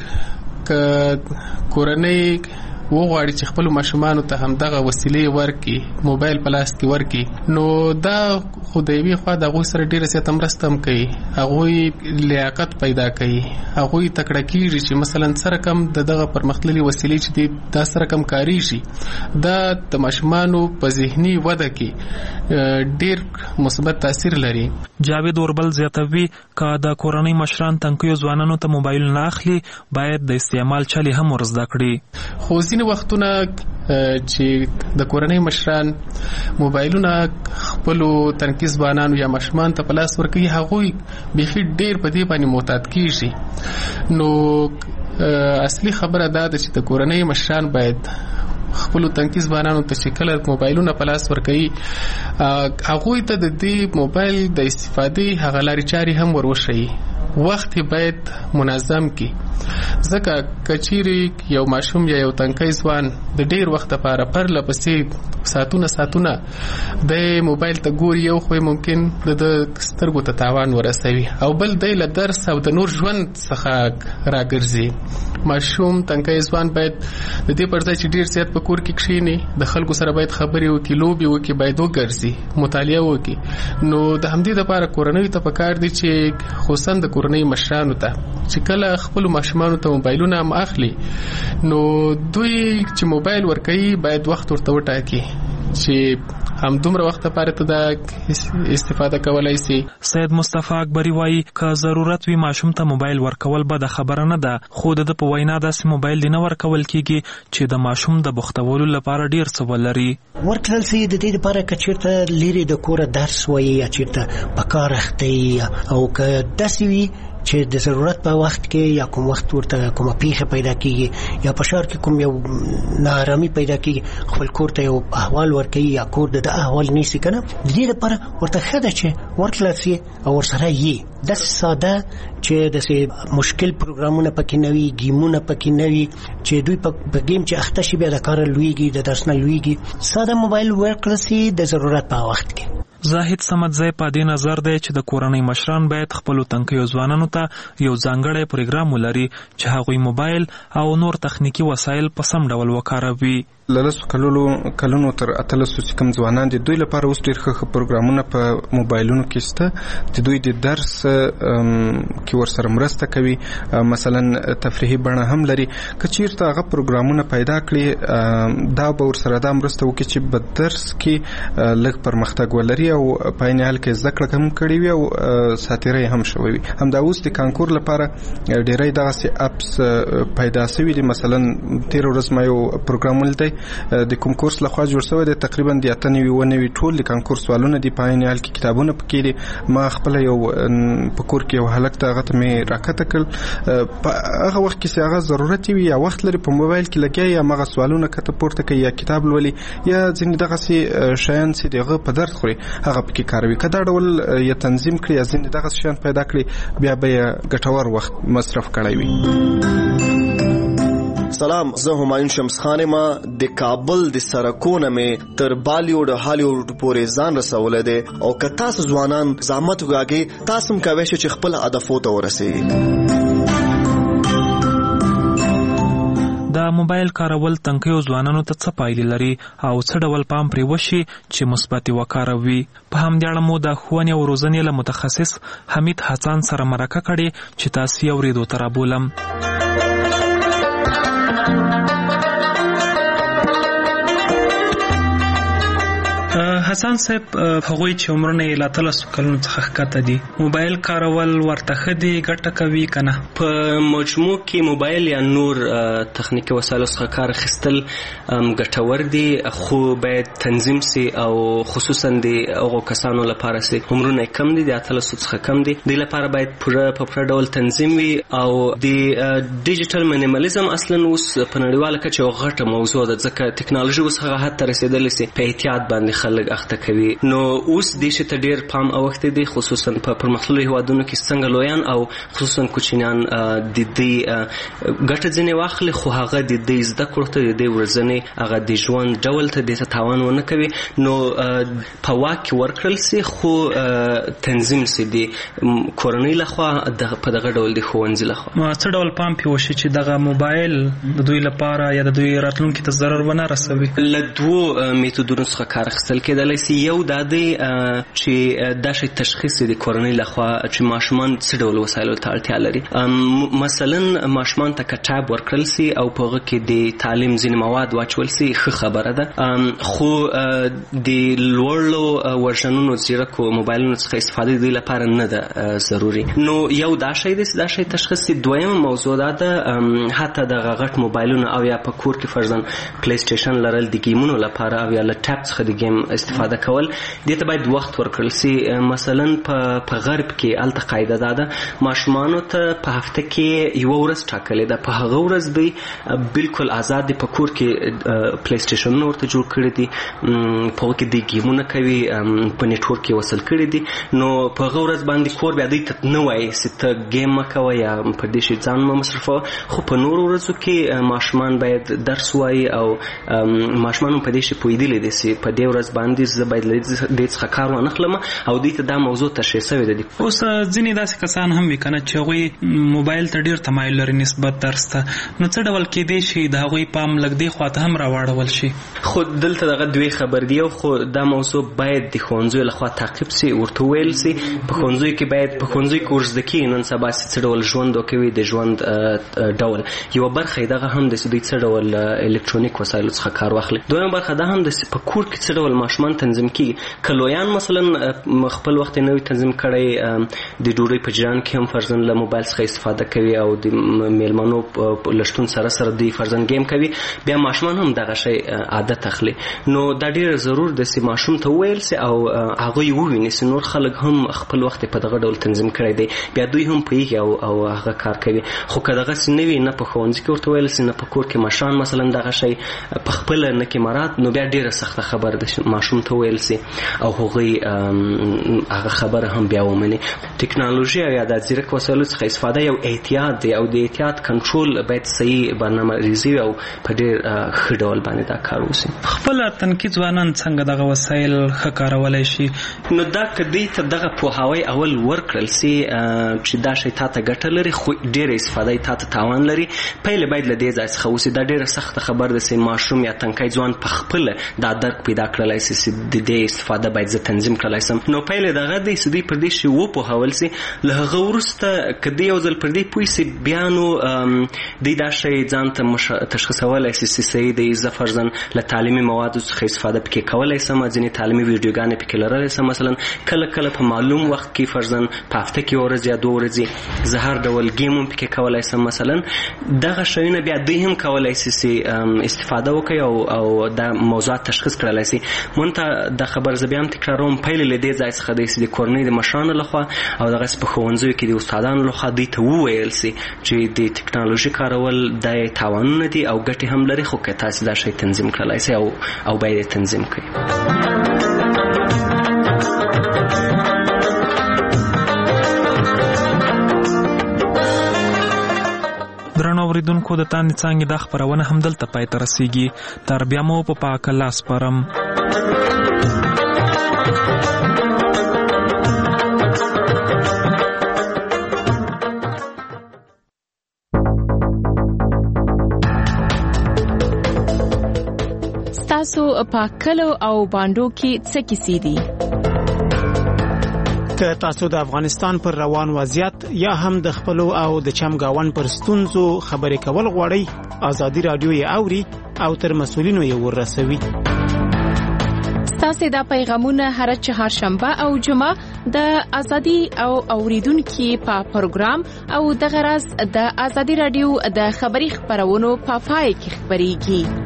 که کورنۍ وغواړي چې خپل ماشومانو ته هم دغه وسیلې ورکړي، موبایل په لاس کې ورکړي، نو دا خو د یوې خوا د هغوی سره ډېره زیاته مرسته هم کوي، هغوی لیاقت پیدا کوي، هغوی تکړه کېږي چې مثلا سره کم د دغه پرمختللي وسیلې چې دي دا سره کم کارېږي. دا د ماشومانو په ذهني وده کې ډېر مثبت تاثیر لري. جاوید اوربل زیاتوي که د کورنۍ مشران تنکیو ځوانانو ته موبایلونه اخلي باید د استعمال چلې هم ور زده کړي. خو ځینې وختونه چې د کورنۍ مشران موبایلونه خپلو تنکي ځوانانو یا ماشومان ته په لاس ورکوي، هغوی بیخي ډېر په دې باندې معتاد کېږي. نو اصلي خبره دا ده چې د کورنۍ مشران باید خپلو تنکي ځوانانو ته چې کله موبایلونه په لاس ورکوي هغوی ته د دې موبایل د استفادې هغه لارې چارې هم ور وښیي. وخت باید منظم کی، ځکه کچيري یو ماشوم یا یو تنکی ځوان د ډیر وخت لپاره پر لپسې ساتونه ساتونه د موبایل ته ګوري، یو خو ممکن د سترګو ته تاوان ورسوي او بل د له درس او د نور ژوند څخه راګرځي. ماشوم تنکی ځوان باید د دې پر ځای چې ډیر زیات په کور کې کښیني د خلکو سره باید خبرې وکړي، لوبې وکړي، باید وګرځي، مطالعه وکړي. نو د همدې لپاره کورنۍ ته پکار دي چې خصوصا د کورنۍ مشرانو ته چې کله خپل ماشومانو ته موبایلونه هم اخلي نو دوی چې موبایل ورکوي باید وخت ورته وټاکي چې هم دومره وخت لپاره ته دا استفاده کولای شي. سید مصطفی اکبری وایي که ضرورت وي ماشوم ته موبایل ورکول به د خبره نه ده، خو د په وینا داسې موبایل دی نه ورکول کیږي چې د ماشوم د بوختولو لپاره ډیر څه ولري. ورکړل شي د دې لپاره چې چیرته لري د کوره درس وایي یا چیرته په کار اخته او که داسې وي چې د ضرورت په وخت کې یا کوم وخت ورته کومه پیښه پیدا کیږي یا په شهر کې کوم یو ناارامي پیدا کیږي خپل کور ته یو احوال ورکوي یا کور د احوال نیسي کنه د دې لپاره ورته خده چې ورتل سي او ورسره یي د ساده چې د مشکل پروګرامونه پکې نوي گیمونه پکې نوي چې دوی په گیم چې اخته شي بیا د کار لویږي د درس نه لویږي ساده موبایل ورکړل سي د ضرورت په وخت کې. زاهد سمدزی په دې نظر دی چې د کورنۍ مشران باید خپل تنکیو ځوانانو ته یو ځانګړی پروګرام ولري چې هغوی موبایل او نور تخنیکی وسایل په سم ډول وکاروي. للسو کلونو کلونو تر اتلسو چې کوم ځوانان دي دوی لپاره اوس ډېر ښه پروګرامونه په موبایلونو کې شته چې دوی د درس کې ورسره مرسته کوي مثلا تفریحي بڼه هم لري که چیرته هغه پروګرامونه پیدا کړي دا به ورسره دا مرسته وکړي چې په درس کې لږ پرمختګ ولري او په عین حال کې زده کړه هم کړې وي او ساتیرۍ هم شوی وي. همدا اوس د کانکور لپاره ډېری دغسې اپس پیدا شوي دي. مثلا تېره ورځ ما یو پروګرام ولیدی د کوم کورس لخوا جوړ شوی دی تقریبا د اته نوي اوه نوي ټول د کانکور سوالونه دي په عین حال کې کتابونه پکې دي. ما خپله یو په کور کې یو هلک ته هغه ته مې راکته کړل په هغه وخت کې چې هغه ضرورت وي یا وخت لري په موبایل کې لګیا یا هغه سوالونه کته پورته کوي یا کتاب لولي یا ځینې دغسې شیان چې د هغه په درد خوري هغه پکې کاروي. که دا ډول یې تنظیم کړي یا ځینې دغسې شیان پیدا کړي بیا به یې ګټور وخت مصرف کړی وي. سلام، زه همایون شمس خان ما د کابل د سرکونه مې تر بالیوډ هالیوډ پورې ځان رسولی دی او که تاسو ځوانان زحمت وکاږئ تاسو هم کولی شئ چې خپل هدفو ته ورسئ. د موبایل کارول تنکیو ځوانانو ته څه پایلې لري او څه ډول پام پرې وشي چې مثبت وکاروي. په همدې اړه مو د ښوونې او روزنې له متخصص حمید حسن سره مرکه کړې چې تاسو یې اورېدو ته رابولم. حسن صاحب هغوی چې عمرونه یې له اتلسو کلونو څخه ښکته دي موبایل کارول ورته ښه دي ګټه کوي که نه؟ په مجموع کې موبایل یا نور تخنیکي وسایلو څخه کار اخیستل ګټور دي خو باید تنظیم سي او خصوصا د هغو کسانو لپاره سي عمرونه یې کم دي د اتلسو څخه کم دي دوی لپاره باید پوره په پوره ډول تنظیم وي او د ډیجیټل مینیمالیزم اصلا اوس په نړیواله کچه یو غټه موضوع ده ځکه ټکنالوژي اوس هغه حد ته رسېدلې سي په احتیاط باندې خلک اخته کوي نو اوس دې شي ته ډېر پام اوښتی دی خصوصا په پرمختللو هېوادونو کې څنګه لویان او خصوصا کوچنیان د دې ګټه ځینې واخلي خو هغه د دې زده کړو ته د دې ورځنې هغه د ژوند ډول ته دې ته تاوان ونه کوي نو په واک کې ورکړل سي خو تنظیم سي د کورنۍ لخوا په دغه ډول د ښوونځي لخوا څه ډول پام پرې وشي چې دغه موبایل د دوی لپاره یا د دوی راتلونکي ته ضرر ونه رسوي؟ له دوو میتودونو څخه کار اخیستل کېدلی سي یو دا دی چې دا شی تشخیص د کورنۍ لخوا چې ماشومان څه ډول وسایلو ته اړتیا لري مثلا ماشومان ته کتاب ورکړل سي او په هغه کې د تعلیم ځینې مواد واچول سي ښه خبره ده خو د لوړو ورژنونو ځیرکو موبایلونو څخه استفاده دوی لپاره نه ده ضروري نو یو دا شی دی چې دا شی تشخیص سي. دویمه موضوع دا ده حتی دغه غټ موبایلونه او یا په کور کې فرضاً پلی سټیشن لرل د گیمونو لپاره او یا له ټاپ څخه د گیم استفاده کول دې ته باید وخت ورکړل سي. مثلا په غرب کې هلته قاعده دا ده ماشومانو ته په هفته کې یوه ورځ ټاکلې ده په هغه ورځ دوی بالکل آزاد دي په کور کې پلی سټیشنونه ورته جوړ کړي دي په هغه کې دوی گیمونه کوي په نیټورک کې وصل کړي دي نو په هغه ورځ باندې کور بیا دوی ته نه وایي چې ته گیم مه کوه یا په دې شي ځان مه مصرفوه خو په نورو ورځو کې ماشومان باید درس وایي او ماشومان په دې شي پوهېدلی دي چې په دې ورځ باندې زه باید له دې څخه کار وانخلم او دوی ته دا موضوع تشریح شوې ده. اوس ځینې داسې کسان هم وي که نه چې هغوی موبایل ته ډېر تمایل لري نسبت درس ته نو څه ډول کیدی شي د هغوی پام لږ دې خوا ته هم راواړول شي؟ خو دلته دغه دوې خبر دی خو دا موضوع باید د ښوونځیو لخوا تعقیب سي ورته وویل سي په ښوونځیو کې باید په ښوونځیو کې ورزده کېږي نن سبا چې څه ډول ژوند وکوي د ژوند ډول یوه برخه یې دغه هم ده چې دوی څه ډول الکترونیک وسایلو څخه کار واخلي. دویمه برخه دا هم ده چې په کور کې څه ډول ماشومان تنظیم کیږي کلویان مثلا خپل وخت نه تنظیم کړي د ډوډۍ په جریان کې هم فرضاً له موبایل څخه استفاده کوي او د میلمنو لشتون سره سره دی فرضاً گیم کوي بیا ماشومان هم دغه شی عادت اخلي نو دا ډیر ضرور د سي ماشوم ته ویل سي او هغه وویني سي نور خلک هم خپل وخت په دغه ډول تنظیم کړي دي بیا دوی هم پیږي او او هغه کار کوي خو کداغه سنوي نه په خوندې کې ورته ویل سي نه په کور کې ماشان مثلا دغه شی په خپل نه کې مراد نو بیا ډیره سخته خبر ده ماشوم ته ویل سي او هغه هغه خبره هم بیا ومني ټکنالوژي او د ځیرک وسایلو څخه استفاده یو احتیاط دی او د احتیاط کنټرول باید صحیح برنامه ریزي او په ډیر ښه ډول باندې دا کار وشي خپل تنکي ځوانان څنګه دغه وسایل ښه کارولای شي نو دا کدی ته دغه پوهاوی اول ورکړل سي چې دا شی تاسو ګټه لري خو ډیر استفاده تاسو تاوان لري پهل باید له دې ځای څخه وسی دا ډیره سخته خبر ده چې ماشوم یا تنکي ځوان په خپل دا درک پیدا کړلای شي چې د دې استفاده باید ز تنظیم کړلای سم نو پهل دغه د سدي پر دې شی وو په حواله سي له غورسته کدی یو ځل پر دې پوي سي بیانو د دا شی ځان ته تشخیصولای شي چې صحیح دی زفرزن له تعلیمي موادو څخه استفاده پکې کولای سم ځینې تعلیمي ویډیوګانې پکې لرلای سم مثلا کله کله په معلوم وخت کې فرضاً په هفته کې ورځ یا دوه ورځې زهر ډول گیم هم پکې کولای سم مثلا دغه شیونه بیا دوی هم کولای شي استفاده وکړي او او دا موضوعات تشخیص کړلای شي مونته د خبر زبیان تکراروم پیل له دې ځای څخه د کورنۍ د مشرانو لخوا او دغه په ښوونځیو کې د استادانو لخوا دوی ته وویل شي چې د ټکنالوژي کارول د تاوانونه دي او ګټې هم لري خو که تاسو دا شی تنظیم کړلای شئ او او باید تنظیم کړئ درنو اوریدونکو د تاند څنګه د خبرونه هم دلته پای ته رسیږي تر بیا مو په پاک الله سپارم تاسو په کلو او باندو کې څه کیسې دي که تاسو د افغانستان پر روان وضعیت یا هم د خپل او د چمګاون پر ستونزو خبرې کول غواړئ ازادي رادیو یې اوري او تر مسولینو یې ورسوي تاسو دا پیغامونه هر چهارشنبه او جمعه د ازادي او اوریدونکو په پروګرام او د غرض د ازادي رادیو د خبري خبرونو په پای کې خبريږي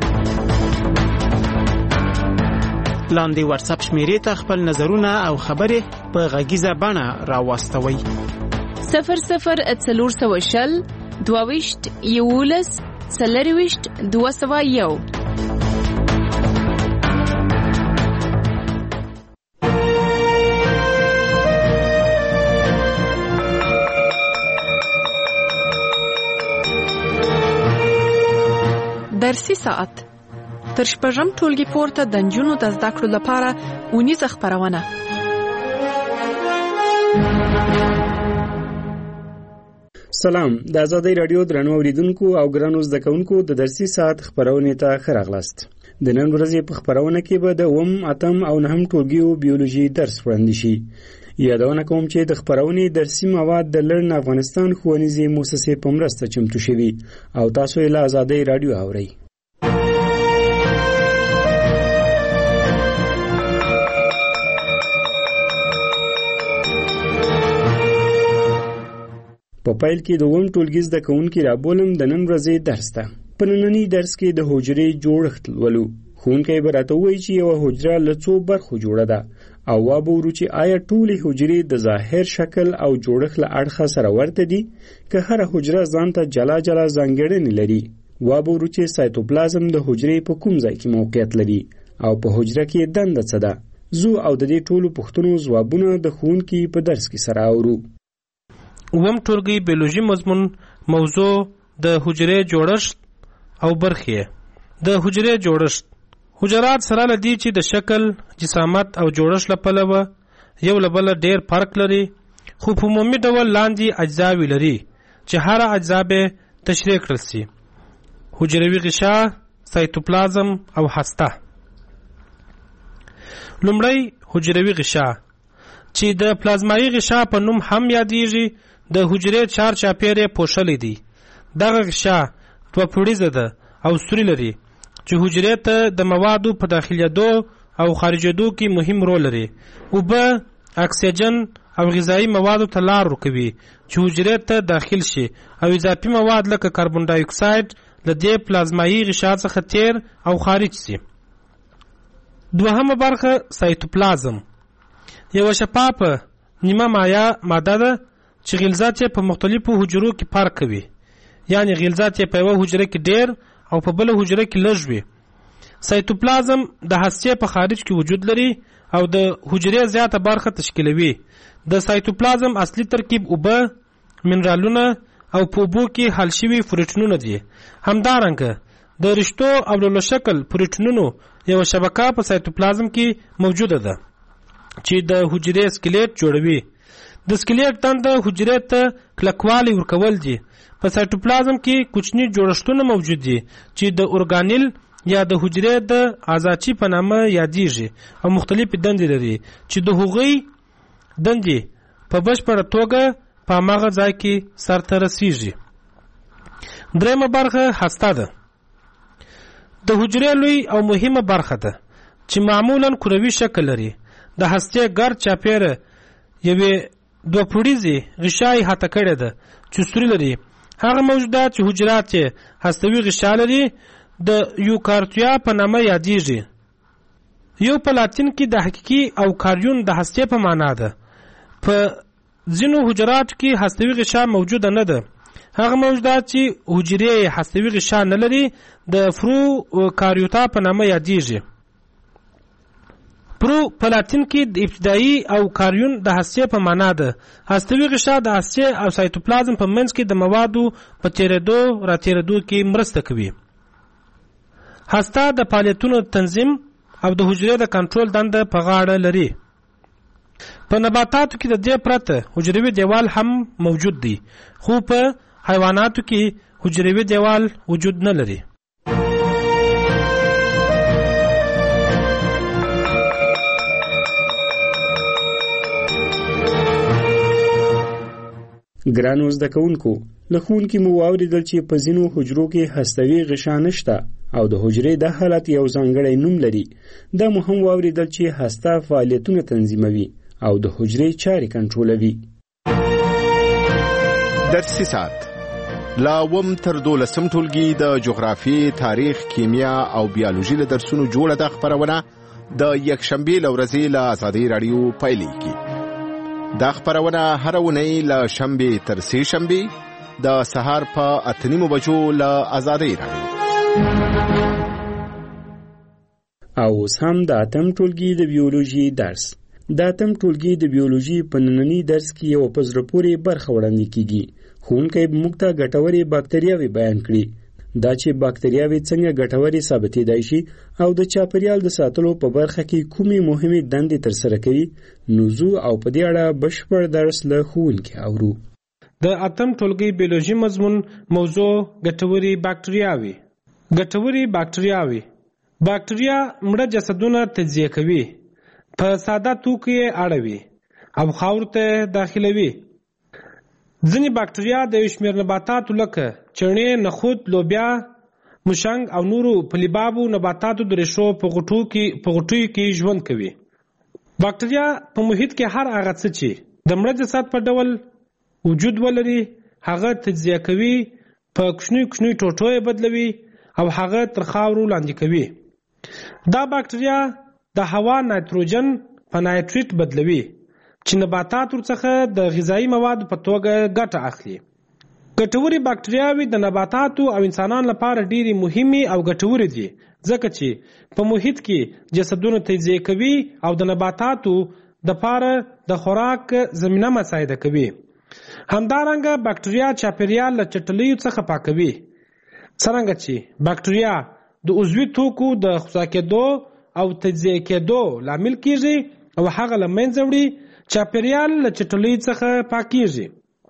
لاندې واتس اپ شمیرې ته خپل نظرونه او خبرې په غږیزه بڼه راوستوي صفر صفر څلور سوه شل دوه ویشت یولس څلور ویشت دوه سوه یو درسي ساعت تر شپږم ټولګي پورته د نجونو د زده کړو لپاره اونیزه خبرونه سلام د آزادۍ رادیو درنو اوریدونکو او ګرانو زده کوونکو د درسي ساعت خبرونه ته ښه راغلاست د نن ورځې په خبرونه کې به د اوم اتم او نهم ټولګیو بیولوژي درس وړاندې شي یادونه کوم چې د خبرونې درسي مواد د لرن افغانستان ښوونیزې مؤسسې په مرسته چمتو شوي او تاسو یې له آزادۍ رادیو اورئ په پایل کې د اوم ټولګي زده کوونکي رابولم د نن ورځې درس ته په ننني درس کې د حجرې جوړښت لولو ښوونکی به راته وایي چې یوه حجره له څو برخو جوړه ده او وابورو چې آیا ټولې حجرې د ظاهر شکل او جوړښت له اړخه سره ورته دي که هره حجره ځان ته جلا جلا ځانګړنې لري وابورو چې سایتوپلازم د حجرې په کوم ځای کې موقعیت لري او په حجره کې دنده څه ده زو او د دې ټولو پوښتنو ځوابونه د ښوونکي په درس کې سره اورو اوم ټولګي بیولوژي مضمون موضوع د حجرې جوړښت او برخې د حجرې جوړښت حجرات سره لدی چې د شکل جسامت او جوړښت لپاره یو له بل ډیر فرق لري خو په عمومي ډول لاندې اجزا وی لري چې هر اجزا به تشریح کړل شي حجروي غشا سایتوپلازم او هسته لومړی حجروي غشا چې د پلازمایي غشا په نوم هم یادېږي د حجرې چار چاپیرې پوښلې دي دغه غشا دوه پوړیزه ده او سوري لري چې حجرې ته د موادو په داخلېدو او خارجېدو کې مهم رول لري. اوبه اکسیجن او غذایی موادو ته لار ورکوي چې حجرې ته داخل شي او اضافي مواد لکه کاربن ډای اکساید له دې پلازمایي غشا څخه تیر او خارج شي. دوهمه برخه سایتوپلازم یو شفافه نیمه مایع ماده ده چې غلظات یې په مختلفو حجرو کې فرق کوي، یعنی غلظات یې په یوه حجره کې ډیر او په بله حجره کې لږ وي. سایتوپلازم د هستې په خارج کې وجود لري او د حجرې زیاته برخه تشکیلوي. د سایتوپلازم اصلي ترکیب اوبه، منرالونه او په اوبو کې حل شوي پروټینونه دي. همدارنګه د رشتو او لولو شکل پروټینونو یو شبکه په سایتوپلازم کې موجوده ده چې د حجرې سکلیټ جوړوي. د سکلیټ دنده حجرې ته کلکوالی ورکول دي. په سایتوپلازم کې کوچني جوړښتونه موجود دي چې د اورګانیل یا د حجرې د آزاچي په نامه یادیږي او مختلفې دندې لري چې د هغوی دندې په بشپړه توګه په هماغه ځای کې سرته رسیږي. درېیمه برخه هسته ده. د حجرې لوی او مهمه برخه ده چې معمولا کروي شکل لري. د هستې ګرد چاپیره یوې دوه پوړیزې غشای هاته کړې ده چې سوري لري. هغه موجودات چې حجرات یې هستوي غشا لري د یوکارتیا په نامه یادیږي. یو په لاتین کې د حقیقي او کاریون د هستې په معنا ده. په ځینو حجراتو کې هستوي غشا موجوده نه ده. هغه موجودات چې حجرې هستوي غشا نه لري د فرو کاریوتا په نامه یادیږي. پرو په لاتین کې د ابتدایي او کاریون د هستې په معنا ده. هستوي غشا د هستې او سایتوپلازم په منځ کې د موادو په تیرېدو راتیرېدو کې مرسته کوي. هسته د فعالیتونو تنظیم او د حجرې د کنټرول دنده په غاړه لري. په نباتاتو کې د دې پرته حجروي دیوال هم موجود دی، خو په حیواناتو کې حجروي دیوال وجود نه لري. ګرانو زده کوونکو، له ښوونکي مو واورېدل چې په ځینو حجرو کې هستوي غشا نشته او د حجرې د حالت یو ځانګړی نوم لري. دا مو هم واورېدل چې هسته فعالیتونه تنظیموي او د حجرې چارې کنټرولوي. درسي ساعت لا وم تر دولسم ټولګي د جغرافي، تاریخ، کیمیا او بیولوژي له درسونو جوړه ده خپرونه د یکشنبې له ورځې له ازادۍ راډیو پیلېږي. دا خپرونه هره اونۍ له شنبې تر سې شنبې د سهار په اته نیمو بجو له ازادۍ راډیو. او اوس هم د اتم ټولګي د بیولوژي درس. د اتم ټولګي د بیولوژي په ننني درس کې یو په زړه پورې برخه وړاندې کیږي. ښوونکی به موږ ته ګټورې باکتریاوې بیان کړي. دا چې باکتریاوې څنګه ګټورې ثابتېدای شي او د چاپیریال د ساتلو په برخه کې کومې مهمې دندې ترسره کوي، نوزو او په دې اړه بشپړ درس له ښوونکي اورو. د اتم ټولګي بیولوژي مضمون موضوع ګټورې باکتریاوې. ګټورې باکتریاوې باکتریا مړه جسدونه تجزیه کوي، په ساده توکو یې اړوي او خاورو ته داخلوي. ځینې باکتریا د یو شمېر نباتاتو لکه چڼې، نخود، لوبیا، موشنګ او نورو پلیبابو نباتاتو د ریښو په غټو کې په غټیو کې ژوند کوي. باکتریا په محیط کې هر هغه څه چې د مړه جسد په ډول وجود ولري هغه تجزیه کوي، په کوچنیو کوچنیو ټوټو یې بدلوي او هغه تر خاورو لاندې کوي. دا باکتریا د هوا نایتروجن په نایتریت بدلوي چې نباتات ورڅخه د غذایی موادو په توګه ګټه اخلي. ګټورې باکتریاوې د نباتاتو او انسانانو لپاره ډېرې مهمې او ګټورې دي، ځکه چې په محیط کې جسدونه تجزیه کوي او د نباتاتو دپاره د خوراک زمینه مساعده کوي. همدارنګه باکتریا چاپیریال له چټلیو څخه پاکوي. څرنګه چې باکتریا د عضوي توکو د خصا کېدو او تجزیه کېدو لامل کیږي او هغه له منځه وړي، چاپیریال له چټلیو څخه پاکیږي.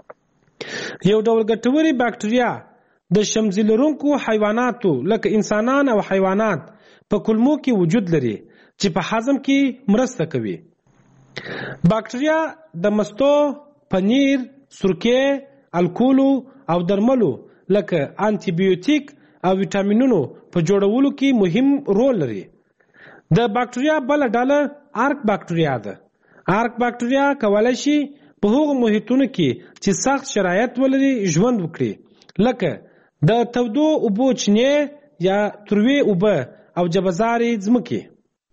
یو ډول ګټورې باکتریا د شمزي لرونکو حیواناتو لکه انسانان او حیوانات په کولمو کې وجود لري چې په هضم کې مرسته کوي. باکتریا د مستو، پنیر، سرکې، الکولو او درملو لکه انټي بیوټیک او ویټامینونو په جوړولو کې مهم رول لري. د باکټریا بل ډله آرک باکټریا ده. آرک باکټریا کولای شي په هغو محیطونو کې چې سخت شرایط ولري ژوند وکړي، لکه د تودو اوبو چینې یا تروې اوبه او جبزارې ځمکې.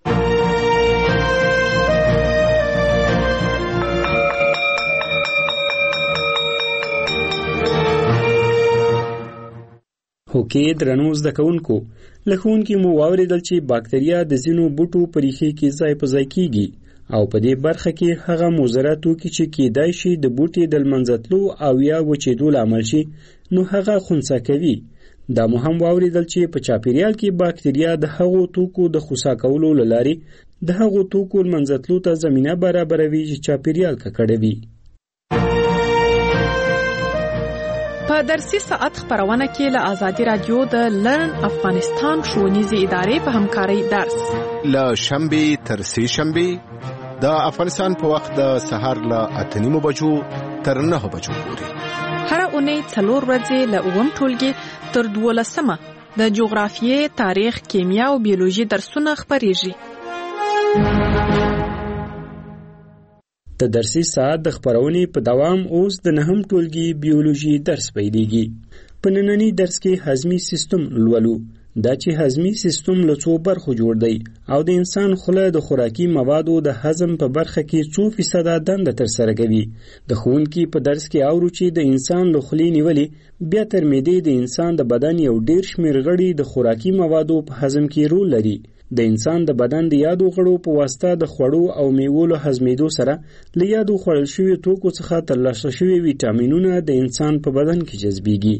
هوکې درنو زده کوونکو، له ښوونکي مو واورېدل چې باکتریا د ځینو بوټو په ریښې کې ځای په ځای کیږي او په دې برخه کې هغه مضره توکي چې کیدای شي د بوټي د لمنځه تلو او یا وچېدو لامل شي نو هغه خنثی کوي. دا مو هم واورېدل چې په چاپیریال کې باکتریا د هغو توکو د خنثی کولو له لارې د هغو توکو لمنځه تلو ته زمینه برابروي چې چاپیریال ککړوي. په درسي ساعت خبرونه کې له آزادي رادیو د لرن افغانستان ښوونیزې ادارې په همکارۍ درس له شنبې تر سې شنبې د افغانستان په وخت د سهار له اته نیمو بجو تر نهو بجو پورې هره اونۍ څلور ورځې له اووم ټولګي تر دولسمه د جغرافیې، تاریخ، کیمیا او بیولوژي درسونه خپریږي. د درسي ساعت د خبرونې په دوام اوس د نهم ټولګي بیولوژي درس پیلېږي. په ننني درس کې هضمي سیستم لولو. دا چې هضمي سیستم له څو برخو جوړ دی او د انسان خوله د خوراکي موادو د هضم په برخه کې څو فیصده دنده ترسره کوي. د ښوونکي په درس کې اورو چې د انسان له خولې نیولې بیا تر معدې د انسان د بدن یو ډیر شمېر غړي د خوراکي موادو په هضم کې رول لري. د انسان د بدن د یادو غړو په واسطه د خوړو او میوو له هضمېدو سره له یادو خوړل شوي توکو څخه ترلاسه شوي ویټامینونه د انسان په بدن کې جذبېږي.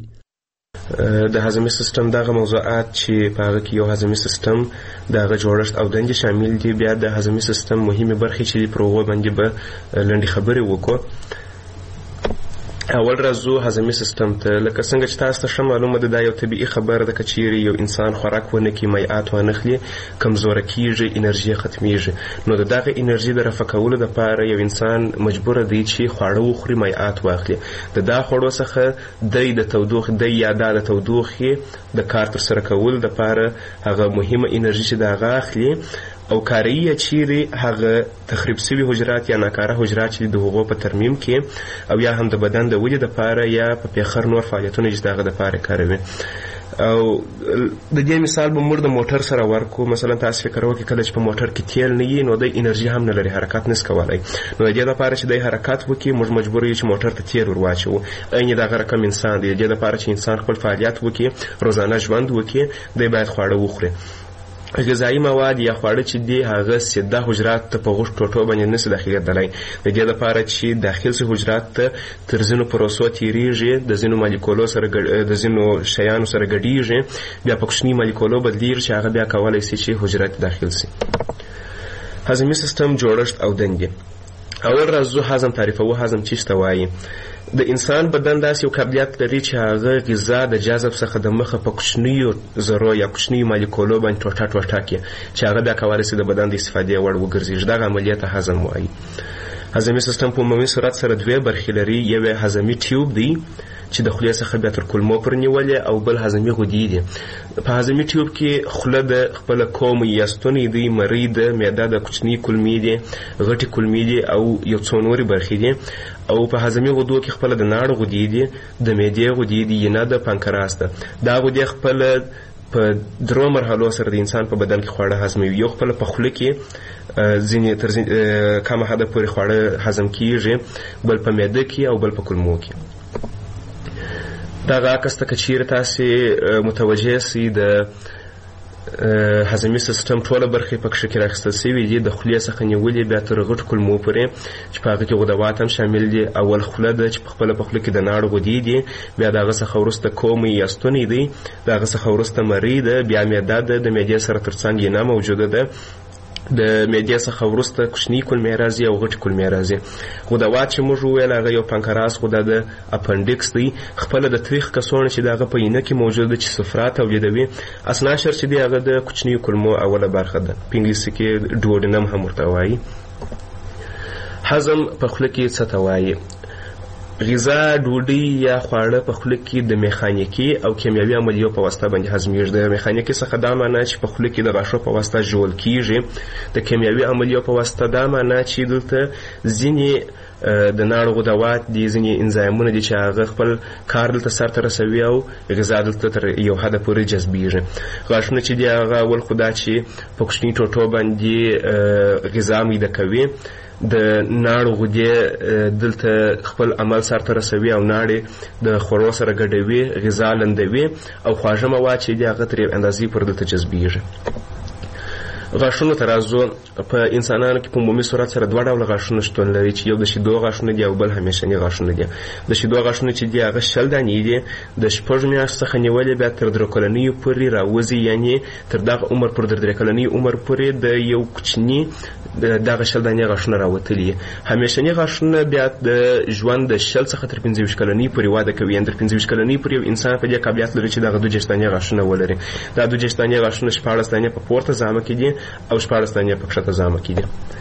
د هضمي سیستم دغه موضوعات چې په هغه کې یو هضمي سیستم دغه جوړښت او دندې شامل دي، بیا د هضمي سیستم مهمه برخې چې پر هغو باندې به لنډې خبرې وکړو. اول راځو هضمي سیستم ته. لکه څنګه چې تاسو ته ښه معلومه ده، دا یو طبیعي خبره ده که چیرې یو انسان خوراک ونه کړي، مایعات ونه خلي، کمزوره کیږي، انرژي ختمیږي. نو د دغه انرژي د رفع کولو دپاره یو انسان مجبوره دی چې خواړه وخوري، مایعات واخلي. د دا خوړو څخه دی د تودوخې دی یا دا د تودوخې د کار ترسره کولو دپاره هغه مهمه انرژي چې د هغه اخلي او کاریه چیرې هغه تخریب سوي حجرات یا ناکاره حجرات چې د هغو په ترمیم کې او یا هم د بدن د ودې دپاره یا په پیخر نور فعالیتونه چې د هغه دپاره کاروي. او د دې مثال به موږ د موټر سره ورکو. مثلا تاسو فکر وکړئ کله چې په موټر کې تیل نه وي نو د انرژي هم نه لري، حرکت نشي کولای. نو د دې لپاره چې د حرکت وکړي موږ مجبور یو چې موټر ته تیل ور واچو. عین دغه رقم انسان دی. د دې لپاره چې انسان خپل فعالیت وکړي، روزانه ژوند وکړي، دی باید خواړه وخوري. غذایی مواد یا خواړه چې دی هغه سیده حجرات ته په غوښ ټوټو باندې نشي داخلېدلی. د دې لپاره چې داخل سي حجرات ته تر ځینو پروسو تیریږي، د ځینو مالیکولو سره د ځینو شیانو سره ګډیږي، بیا په کوچني مالیکولو بدلیږي چې هغه بیا کولی سي چې حجرات داخل سي. هضمي سیستم جوړښت او دندې. اول راځو هضم تعریفوو. هضم څه ته وایي؟ د انسان بدن داسې یو قابلیت لري چې هغه غذا د جذب څخه د مخه په کوچنیو ذرو یا کوچنیو مالیکولو باندې ټوټه ټوټه کړي چې هغه بیا کولی سي د بدن د استفادې وړ وګرځېږي. دغه عملیات ته هضم وایي. هضمي سیستم په عمومي صورت سره دوې برخې لري. یو هضمي ټیوب دی چې د خولې څخه بیا تر کولمو پورې نیولې، او بل هضمي غدې دي. په هضمي ټیوب کې خوله د خپله کوم یا ستونی دی، مرۍ ده، معده د کوچني کولمې دي، غټې کولمې دي او یو څو نورې برخې دي. او په هضمي غدو کې خپله د ناړو غدې دي، د معدې غدې دي، ینه د پانکراس ده. دا غدې خپله په درو مرحلو سره د انسان په بدن کې خواړه هضموي. یو خپله په خوله کې ځینې تر کمه حده پورې خواړه هضم کیږي، بل په معده کې او بل په کولمو کې. دغه عکس ته که چیرې تاسې متوجه سئ د هضمي سیستم ټوله برخې په کښې کې راخیستل سوي دي، د خولې څخه نیولې بیا تر غټ کولمو پورې چې په هغه کې غدوات هم شامل دي. اول خوله ده چې په خپله په خوله کې د ناړو غدې دي، بیا د هغه څخه وروسته کومې یا ستونی دی، د هغه څخه وروسته مرۍ ده، بیا معده ده، د معدې سره تر څنګ ینه موجوده ده، د معدې څخه وروسته کوچني کولمې راځي او غټې کولمې راځي. غدوات چې موږ وویل هغه یو پانکراس غده ده، اپنډکس دی، خپله د تریخ کڅوړه چې د هغه په ینه کې موجوده ده چې صفرا تولیدوي. اسناشر چې دی هغه د کوچنیو کولمو اوله برخه ده، په انګلیسي کې ډوډینم هم ورته وایي. هضم په خوله کې څه ته وایي؟ غذا ډوډۍ یا خواړه په خوله کې د میخانیکي او کیمیاوي عملیو په واسطه باندې هضمیږي. د میخانیکي څخه دا معنی چې په خوله کې د غاښو په واسطه ژوول کیږي. د کیمیاوي عملیو په واسطه دا معنی چې دلته ځینې د ناروغو دوات دي، ځینې انزایمونه دي چې هغه خپل کار دلته سرته رسوي او غذا دلته تر یو حده پورې جذبیږي. غاښونه چې دي هغه اول خو دا چې په کوچني ټوټو باندې غذا میده کوي، د ناروغو دي دلته خپل عمل سرته رسوي او ناړې د خوړو سره ګډوي، غذا لندوي او خواږه مواد چې دي هغه تر یو اندازې پورې دلته جذبیږي. غاښونو ته راځو. په انسانانو کې په عمومي صورت سره دوه ډوله غاښونه شتون لري چې یو د شیدو غاښونه دي او بل همیشني غاښونه دي. د شیدو غاښونه چې دي هغه شل دانې دي، د شپږ میاشتو څخه نیولې بیا تر درې کلنیو پورې راوځي، یعنې تر دغه عمر پورې تر درې کلنۍ عمر پورې د یو کوچني دغه شل دانې غاښونه راوتلي. همیشني غاښونه بیا د ژوند د شل څخه تر پنځه ویشت کلنۍ پورې واده کوي، یعنې تر پنځه ویشت کلنۍ پورې یو انسان په دې قابلیت لري چې دغه دوه دېرش دانې غاښونه ولري. دا دوه دېرش دانې غاښونه شپاړس دانې په پورته زامه کې دي او شپاړس دانې په کښته زامه کې دي.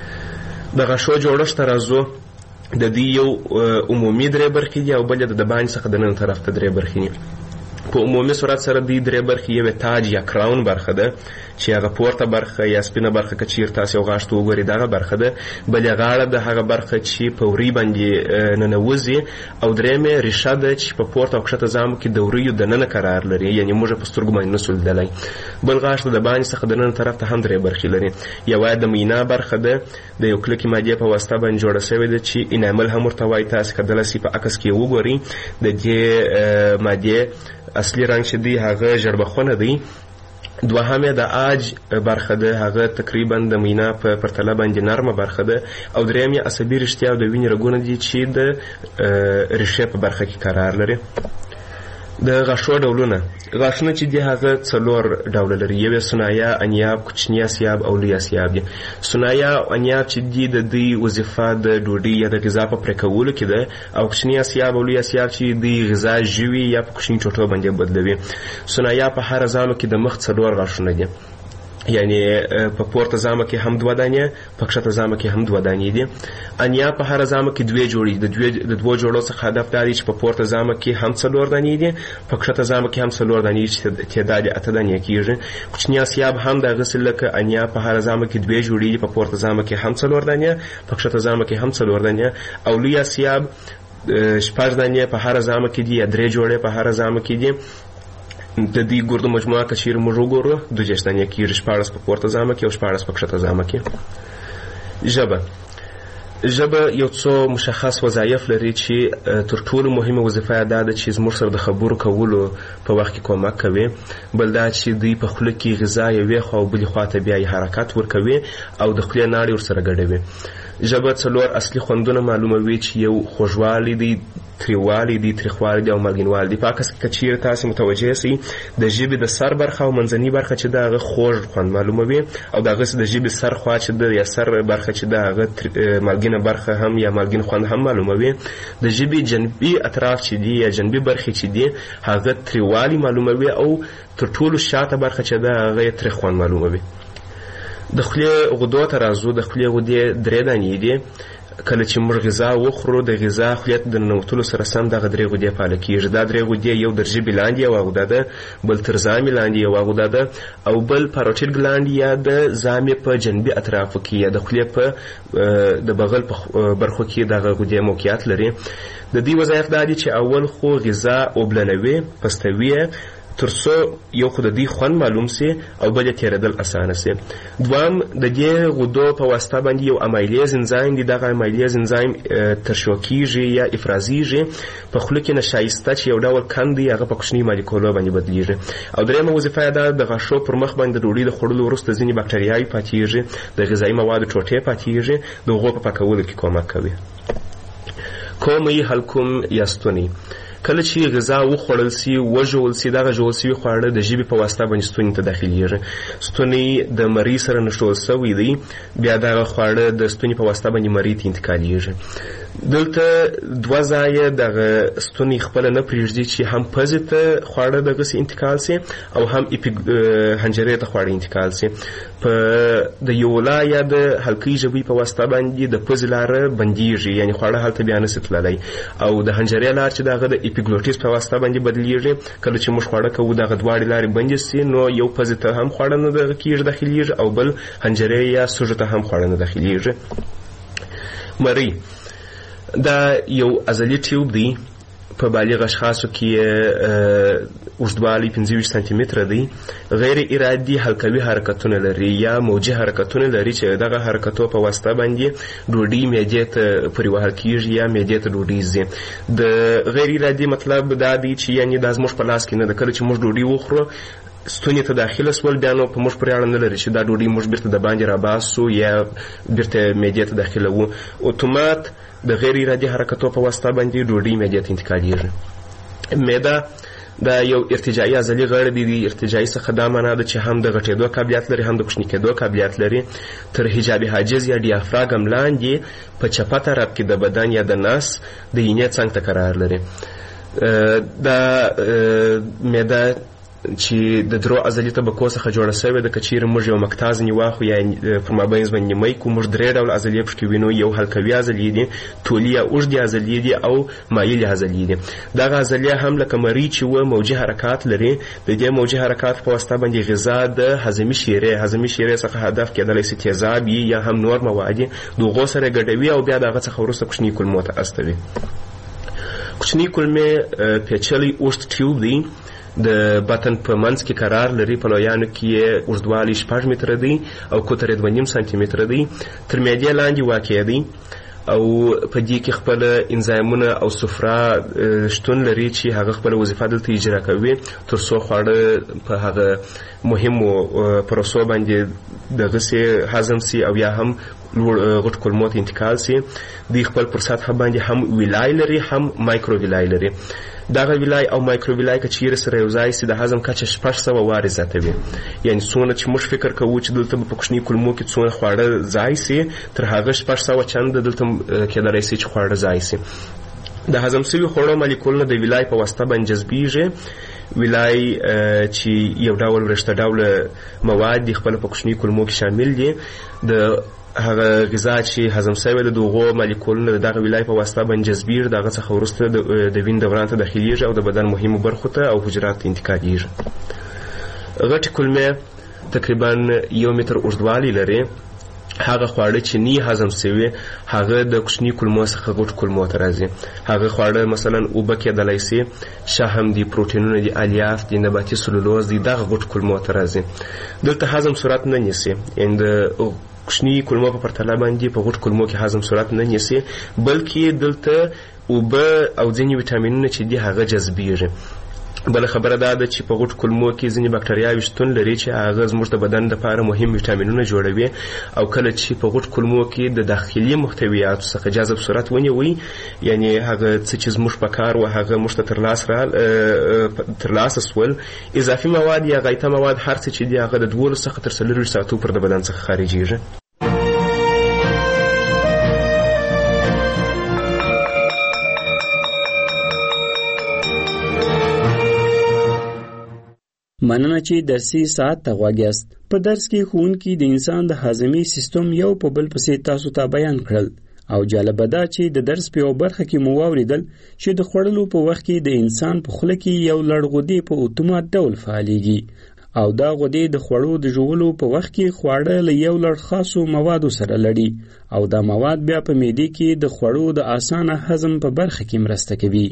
د غاښو جوړښت ته راځو. د دې یو عمومي درې برخې دي او بل د دباندې څخه د نن طرف ته درې برخې دي. په عمومي صورت سره دې درې برخې یو تاج یا کراون برخه ده چې هغه پورته برخه یا سپینه برخه که چیرې تاسو یو غاښ ته وګورئ دغه برخه ده. بلې غاړه د هغه برخه چې په وري باندې ننوځي او درېیمې ریښه ده چې په پورته او کښته زامو کې د وریو دننه قرار لري، یعنې موږ په سترګو باندې نسو لیدلی. بل غاښ د باندې څخه د نن طرف ته هم درې برخې لري. یوه د مینا برخه ده، د یو کلکې مادې په واسطه باندې جوړه شوې ده چې انامل هم ورته وایي. تاسو کدلی شئ په عکس کې وګورئ د دې مادې اصلي رنګ چې دی هغه ژړبخونه دی. دوهمه د آج برخه ده، هغه تقریبا د مینا په پرتله باندې نرمه برخه ده. او درېیمه عصبي رشتیا او د وینې رګونه دي چې د ریښې په برخه کې قرار لري. د غاښو ډولونه. غاښونه چې دي هغه څلور ډوله لري. یو ثنایا، انیاب، کوچني اسیاب او لوی اسیاب دي. ثنایا او انیاب چې دي د دوی وظیفه د ډوډۍ یا د غذا په پرېکولو کې ده، او کوچني اسیاب او لوی اسیاب چې د غذا ژوي یا په کوچني ټوټو باندې بدلوي. ثنایا په هر ځانو کې د مخ څلور غاښونه دي، یعنی په پورته زامه کې هم دوه دانې، په کښته زامه کې هم دوه دانې دي. انیا په هر زامه کې دوه جوړې د دوه د دوه جوړو څخه هدف دا دی چې په پورته زامه کې هم څلور دانې دي، په کښته زامه کې هم څلور دانې چې تعداد اته دانې کېږي. کوچني اسیاب هم د غسل لکه انیا په هر زامه کې دوه جوړې دي، په پورته زامه کې هم څلور دانې، په کښته زامه کې هم څلور دانې. او لوی اسیاب شپږ دانې په هر زامه کې دي یا درې جوړې په هر زامه کې دي. د دې ګردو مجموعه که چیرې موږ وګورو دوه دېرش دانې کېږي، شپاړس په پورته زامه کې او شپاړس په کښته زامه کې. ژبه. ژبه یو څو مشخص وظایف لري چې تر ټولو مهمه وظیفه یې دا ده چې زموږ سره د خبرو کولو په وخت کې کومک کوي. بل دا چې دوی په خوله کې غذا یوې خوا او بلې خوا ته بیا یې حرکت ورکوي او د خولې ناړې ورسره ګډوي. ژبه څلور اصلي خوندونه معلوموي چې یو خوږوالی دی، تریوالی دی، تریخوالی دی او مالګینوالی دی. په عکس کې که چیرې تاسې متوجه سئ د ژبې د سر برخه او منځنۍ برخه چې ده هغه خوږ خوند معلوموي، او دغسې د ژبې سر خوا چې ده یا سر برخه چې ده هغه مالګینه برخه هم یا مالګین خوند هم معلوموي. د ژبې جنبي اطراف چې دي یا جنبي برخې چې دي هغه تریوالی معلوموي، او تر ټولو شاته برخه چې ده هغه یې تریخ خوند معلوموي. د خولې غدو ته راځو. د خولې غدې درې دانې دي. کله چې موږ غذا وخورو د غذا خولې ته د ننوتلو سره سم دغه درې غدې فعاله کېږي. دا درې غدې یو تر ژبې لاندې یوه غده ده، بل تر زامې لاندې یوه غده ده، او بل پاروټیډ ګلاند یا د زامې په جنبي اطرافو کې یا د خولې په د بغل په برخو کې دغه غدې موقعیت لري. د دې وظایف دا دي چې اول خو غذا اوبلنوي، پستوي، تر څو یو خو د دې خوند معلوم سي او بل یې تېرېدل اسانه سي. دوام د دې غدو په واسطه باندې یو امایلیز انزایم دی. دغه امایلیز انزایم ترشح کېږي یا افرازیږي په خوله کې نشایسته چې یو ډول کند دی هغه په کوچني مالیکولو باندې بدلیږي. او درېیمه وظیفه یې ده د غاښو پر مخ باندې د ډوډۍ د خوړلو وروسته ځینې بکټریاوې پاتېږي، د غذایي موادو ټوټې پاتېږي، د هغو په پاکولو کې کومک کوي. کومې حلقوم یا ستونی. کله چې غذا وخوړل سي وژول سي دغه ژول سوي خواړه د ژبې په واسطه باندې ستوني ته داخليږي. ستونی د مرۍ سره نښلول سوی دی، بیا دغه خواړه د ستوني په واسطه باندې مرۍ ته انتقالېږي. دلته دوه ځایه دغه ستونی خپل نه پریږدي چې هم پزې ته خواړه دغه انتقال سي او هم حنجرې ته خواړه انتقال سي. په د یو لا یا د حلقې ژبې په واسطه باندې د پزې لاره بندیږي، یعنی خواړه هلته بیا نشي تللی، او د حنجرې لار چې دغه د اپیګلوټیس په واسطه باندې بدلیږي. کله چې موږ خواړه کوو دغه دواړې لارې بندې سي نو یو پزې ته هم خواړه نه دغه کېږي داخلیږي او بل حنجرې یا سوژه ته هم خواړه نه داخلیږي. مرۍ دا یو عضلي ټیوب دی، په بالغ اشخاصو کې اوږدوالی پنځه ویشت سانتي متره دی. غیر ارادي حلقوي حرکتونه لري یا موجي حرکتونه لري چې دغه حرکتو په واسطه باندې ډوډۍ معدې ته پورې وهل کېږي یا معدې ته ډوډۍ ځي. د غیر ارادي مطلب دا دی چې یعنې دا زموږ په لاس کې نه ده. کله چې موږ ډوډۍ وخورو ستوني ته داخله سول بیا نو په موږ پورې اړه نه لري چې دا ډوډۍ موږ بیرته د باندې راباسو یا بیرته معدې ته داخله وو. اتومات د غیر ارادي حرکتو په واسطه باندې ډوډۍ معدې ته انتقالېږي. معده دا یو ارتجاعي عضلي غړی دی. د ارتجاعي څخه دا معنا ده چې هم د غټېدو قابلیت لري هم د کوچني کېدو قابلیت لري. تر حجاب حاجز یا ډیافراګم لاندې په چپه طرف کې د بدن یا د نس د اینې څنګ ته قرار لري. دا معده چې د درو عضلي طبقو څخه جوړه شوې ده. که چیرې موږ یو مقطع ځینې واخلو یا په مابینځ باندې نیمۍ کړو، موږ درې ډوله عضلې پکې وینو. یو حلقوي عضلې دي، طولي یا اوږدې عضلې دي او مایلې عضلې دي. دغه عضلې هم لکه مرۍ چې وه موجي حرکات لري. د دې موجي حرکات په واسطه باندې غذا د هضمي شیرې هضمي شیرې څخه هدف کېدلی شي تیزاب یا هم نور مواد د هغو سره ګډوي او بیا د هغه څخه وروسته کوچني کولمو ته استوي. کوچني کولمې پیچلی اوږد ټیوب دی، د بطن په منځ کې قرار لري. په لویانو کې اوږدوالی شپږ متره دی او قطر یې دوه نیم سانتي متره دی. تر معدې لاندې واقع دی او په دې کې خپل انزایمونه او صفرا شتون لري چې هغه خپل وظیفه دلته اجرا کوي تر څو خواړه په هغه مهمو پروسو باندې دغسې هضم سي او یا هم غټ کولمو ته انتقال سي. دوی خپل پر سطحه باندې هم ویلای لري هم مایکرو ویلای لري. دغه ویلای او مایکرو ویلای که چیرې سره یو ځای سي د هضم کچه شپږ سوه وارې زیاتوي. یعنې څومره چې موږ فکر کوو چې دلته به په کوچني کولمو کې څومره خواړه ځای سي، تر هغه شپږ سوه چنده دلته کېدلی سي چې خواړه ځای سي. د هضم سوي خوړو مالیکولونه د ویلای په واسطه باندې جذبیږي. ویلای چې یو ډول ورشته ډوله مواد دي خپل په کوچني کولمو کې شامل دي. د هغه غذا چې هضم شوی د دغو مالیکولونو د دغه ویلای په واسطه باندې جذبیږي. د هغه څخه وروسته د وینې دوران ته داخلیږي او د بدن مهمو برخو ته او حجراتو ته انتقالېږي. غټې کولمې تقریبا یو متر اوږدوالی لري. هغه خواړه چې نی هضم شوي هغه د کوچني کولمو څخه غټ کولمو ته راځي. هغه خواړه مثلا اوبه کېدلی سي، شحم دي، پروټینونه دي، الیاف دي، نباتي سلولوز دي، دغه غټ کولمو ته راځي. دلته هضم صورت نه نیسي، یعنې د کوچني کولمو په پرتله باندې په غټ کولمو کې هضم صورت نه نیسي، بلکې دلته اوبه او ځینې ویټامینونه چې دي هغه جذبیږي. بله خبره دا ده چې په غټ کولمو کې ځینې بکټریاوې شتون لري چې هغه زموږ د بدن لپاره مهم ویټامینونه جوړوي. او کله چې په غټ کولمو کې د داخلي محتویاتو څخه جذب صورت ونیوي، یعنې هغه څه چې زموږ په کار و هغه موږ ته ترلاسه سول، اضافي مواد یا غایطه مواد هر څه چې دي هغه د دولس څخه تر څلورویشت ساعتو پر د بدن څخه خارجېږي. مننه چې درسي ساعت ته غوږ یاست. په درس کې ښوونکي د انسان د هاضمي سیستم یو په بل پسې تاسو ته بیان کړل او جالبه ده چې د درس په یو برخه کې مو واوریدل چې د خوړلو په وخت کې د انسان په خوله کې یو لړ غدې په اتومات ډول فعالېږي او دا غدې د خوړو د ژوولو په وخت کې خواړه له یو لړ خاصو موادو سره لړي او دا مواد بیا په معدې کې د خوړو د اسانه هضم په برخه کې مرسته کوي.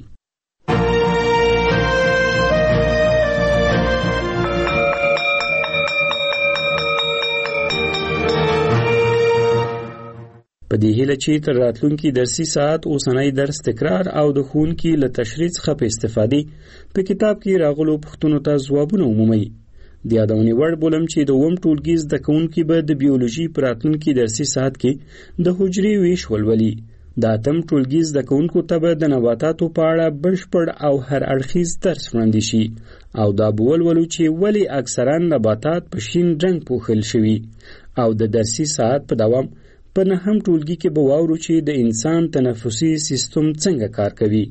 په دې هیله چې تر راتلونکي درسي ساعت اوسنی درس تکرار او د ښوونکي له تشریح څخه په استفادې په کتاب کې راغلو پوښتنو ته ځوابونه ومومئ. د یادونې وړ بولم چې د اووم ټولګي زده کوونکي به د بیولوژي په راتلونکي درسي ساعت کې د حجرې ویش ولولي. د اتم ټولګي زده کوونکو ته به د نباتاتو په اړه بشپړ او هر اړخیز درس وړاندې شي او دا به ولولو چې ولې اکثرا نباتات په شین رنګ پوښل شوي او د درسي ساعت په دوام په نهم ټولګي کې به واورو چې د انسان تنفسي سیستم څنګه کار کوي.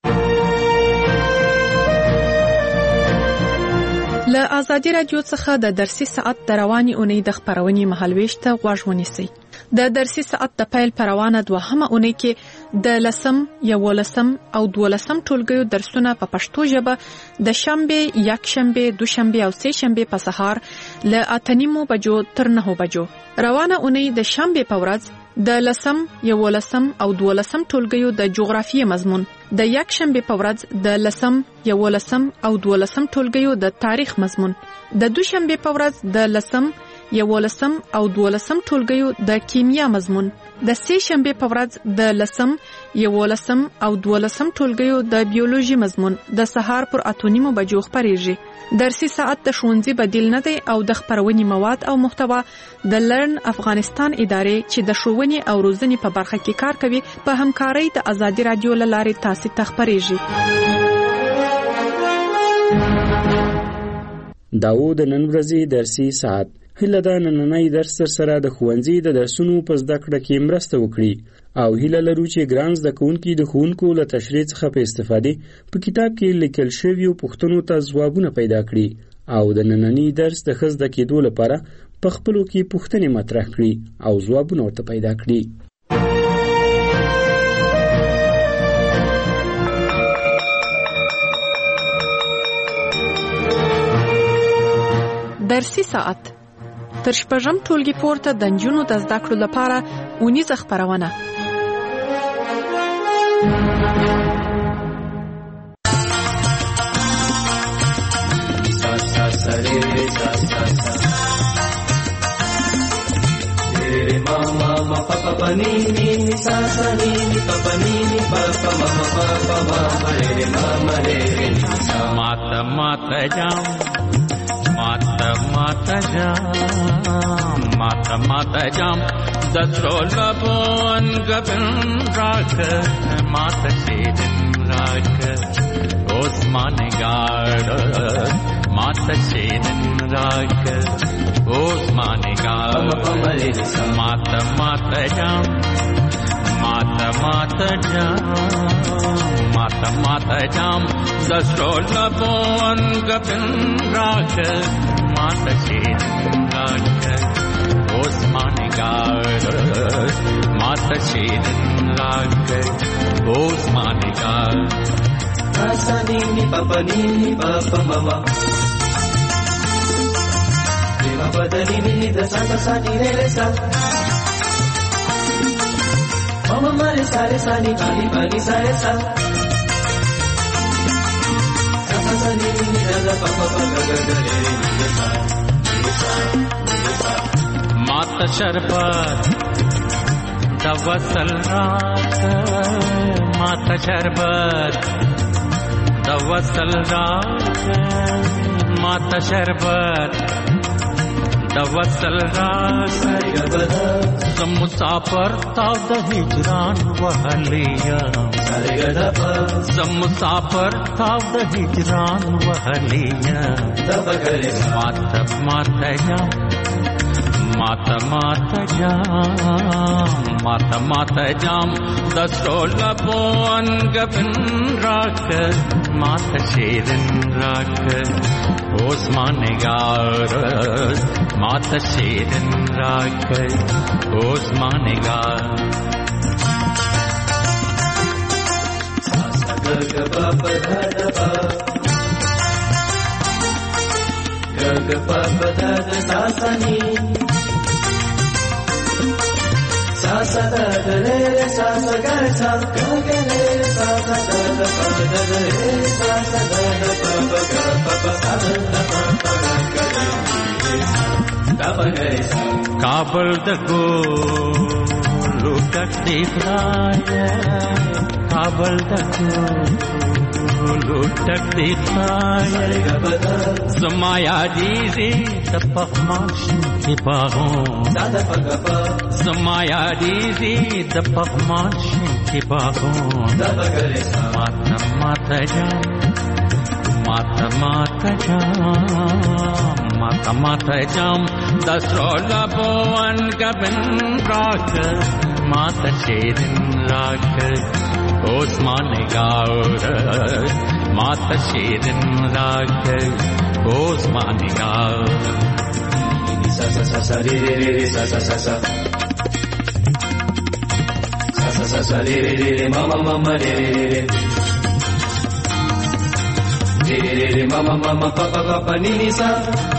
له آزادي رادیو څخه د درسي ساعت د رواني اونۍ د خبرونې مهالويش ته غوږ ونیسئ. د درسي ساعت د پیل پروانه دوهمه اونۍ کې د لسم، یولسم او دولسم ټولګیو درسونه په پښتو ژبه د شنبه، یکشنبه، دوشنبه او سه شنبه په سهار له اته نیمو بجو تر نهو بجو. روانه اونۍ د شنبه په ورځ د لسم، یولسم او دولسم ټولګیو د جغرافیې مضمون، د یکشنبه په ورځ د لسم، یولسم او دولسم ټولګیو د تاریخ مضمون، د دوشنبه په ورځ د لسم، یولسم او دولسم ټولګیو د کیمیا مضمون، د سه شنبه په ورځ د لسم، یولسم او دولسم ټولګیو د بیولوژي مضمون د سهار پر اته نیمو بجو خبرېږي. درسي ساعت د ښوونځي بدیل نه دی او د خبرونې مواد او محتوا د لرن افغانستان ادارې چې د ښوونې او روزنې په برخه کې کار کوي په همکارۍ د آزادي رادیو له لارې تاسو ته خبرېږي. داو د نن ورځې درسي ساعت هیله ده نننی درس سره د ښوونځي د درسونو په زده کړه کې مرسته وکړي او هیله لرو چې ګران زده کوونکي د ښوونکو له تشریح څخه په استفادې په کتاب کې لیکل شویو پوښتنو ته ځوابونه پیدا کړي او د نننی درس د ښه زده کېدو لپاره په خپلو کې پوښتنې مطرح کړي او ځوابونه ورته پیدا کړي. درسي ساعت تر شپږم ټولګي پورته د نجونو د زده کړو لپاره اونیزه خپرونه. ماتا ماتا جام ماتا ماتا جام ماتا ماتا جام دسرو لبون گبن راک ماتا شیدن راک عثمان گارد ماتا شیدن راک عثمان گارد ماتا ماتا جام ماتا ماتا جام ماتا ماتا جام دسرو لبون گبن راک ماتا شیدن راک عثمان گارد ماتا شیدن راک عثمان گارد سانی نی پاپا نی پاپا ماما دیما بدنی نی دسا دسا نی رے سا ماما مارے سارے سانی پانی پانی سارے سا سا سانی نی دادا پاپا پاپا گگا رے دسا دسا ماتا شربت دوسل رات ماتا شربت دوسل رات ماتا شربت دوسل رات زم مسافر تا د هجران وهلیا زم مسافر تا د هجران وهلیا ماتا ماتا جام ماتا ماتا جام ماتا ماتا جام دسرو لبون گبن راک ماتا شیرن راک عثمان گارد ماتا شیرن راک عثمان گارد ساسا گرگبا پدھا گرگبا پدھا ساسانی ساسا دا دا رے ساسا گا سا گا گا رے ساسا دا دا پا دا رے ساسا دا دا پا پا گا پا پا سا دا پا پا گا گا رے دا پا گا سا کابل دا گو لوٹک دیکھایا کابل دا گو لوٹک دیکھایا زمایا دیزی دا پخماشن کی باغوں زمایا دیزی دا پخماشن کی باغوں ماتا ماتا جام ماتا ماتا جام ماتا ماتا جام Dasrola boan gabin rock, Mata Shirin rock, Osman Gaur, Mata Shirin rock, Osman Gaur. Sa sa sa sa re re re sa sa sa sa. Sa sa sa sa re re re mama mama re re re. Re re re mama mama papa papa ni ni sa.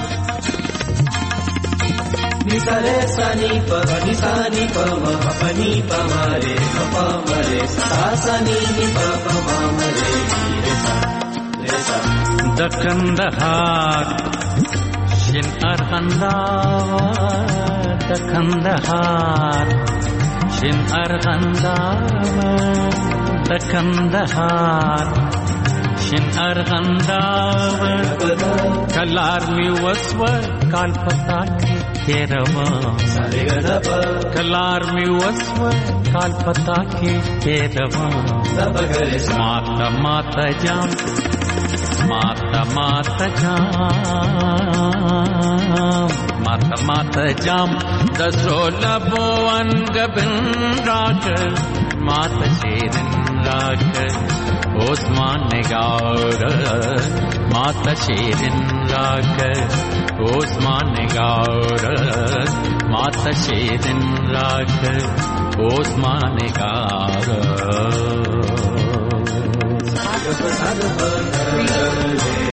Ni sa re sa ni pa ni sa ni pa ma pa ni pa ma re pa ma re sa sa ni ni pa pa ma ma re re sa re sa. The Kandahar, Shin Argandawar, the Kandahar, Shin Argandawar, the Kandahar, Shin Argandawar, Kalar mi waswa kalpata ki kerava, Kalar mi waswa kalpata ki kerava, Mata Mata Jam. Mata mata jam, mata mata jam, dasrola boan gabin rock, mata shirin rock, Osman Gaur, mata shirin rock, Osman Gaur, mata shirin rock, Osman Gaur.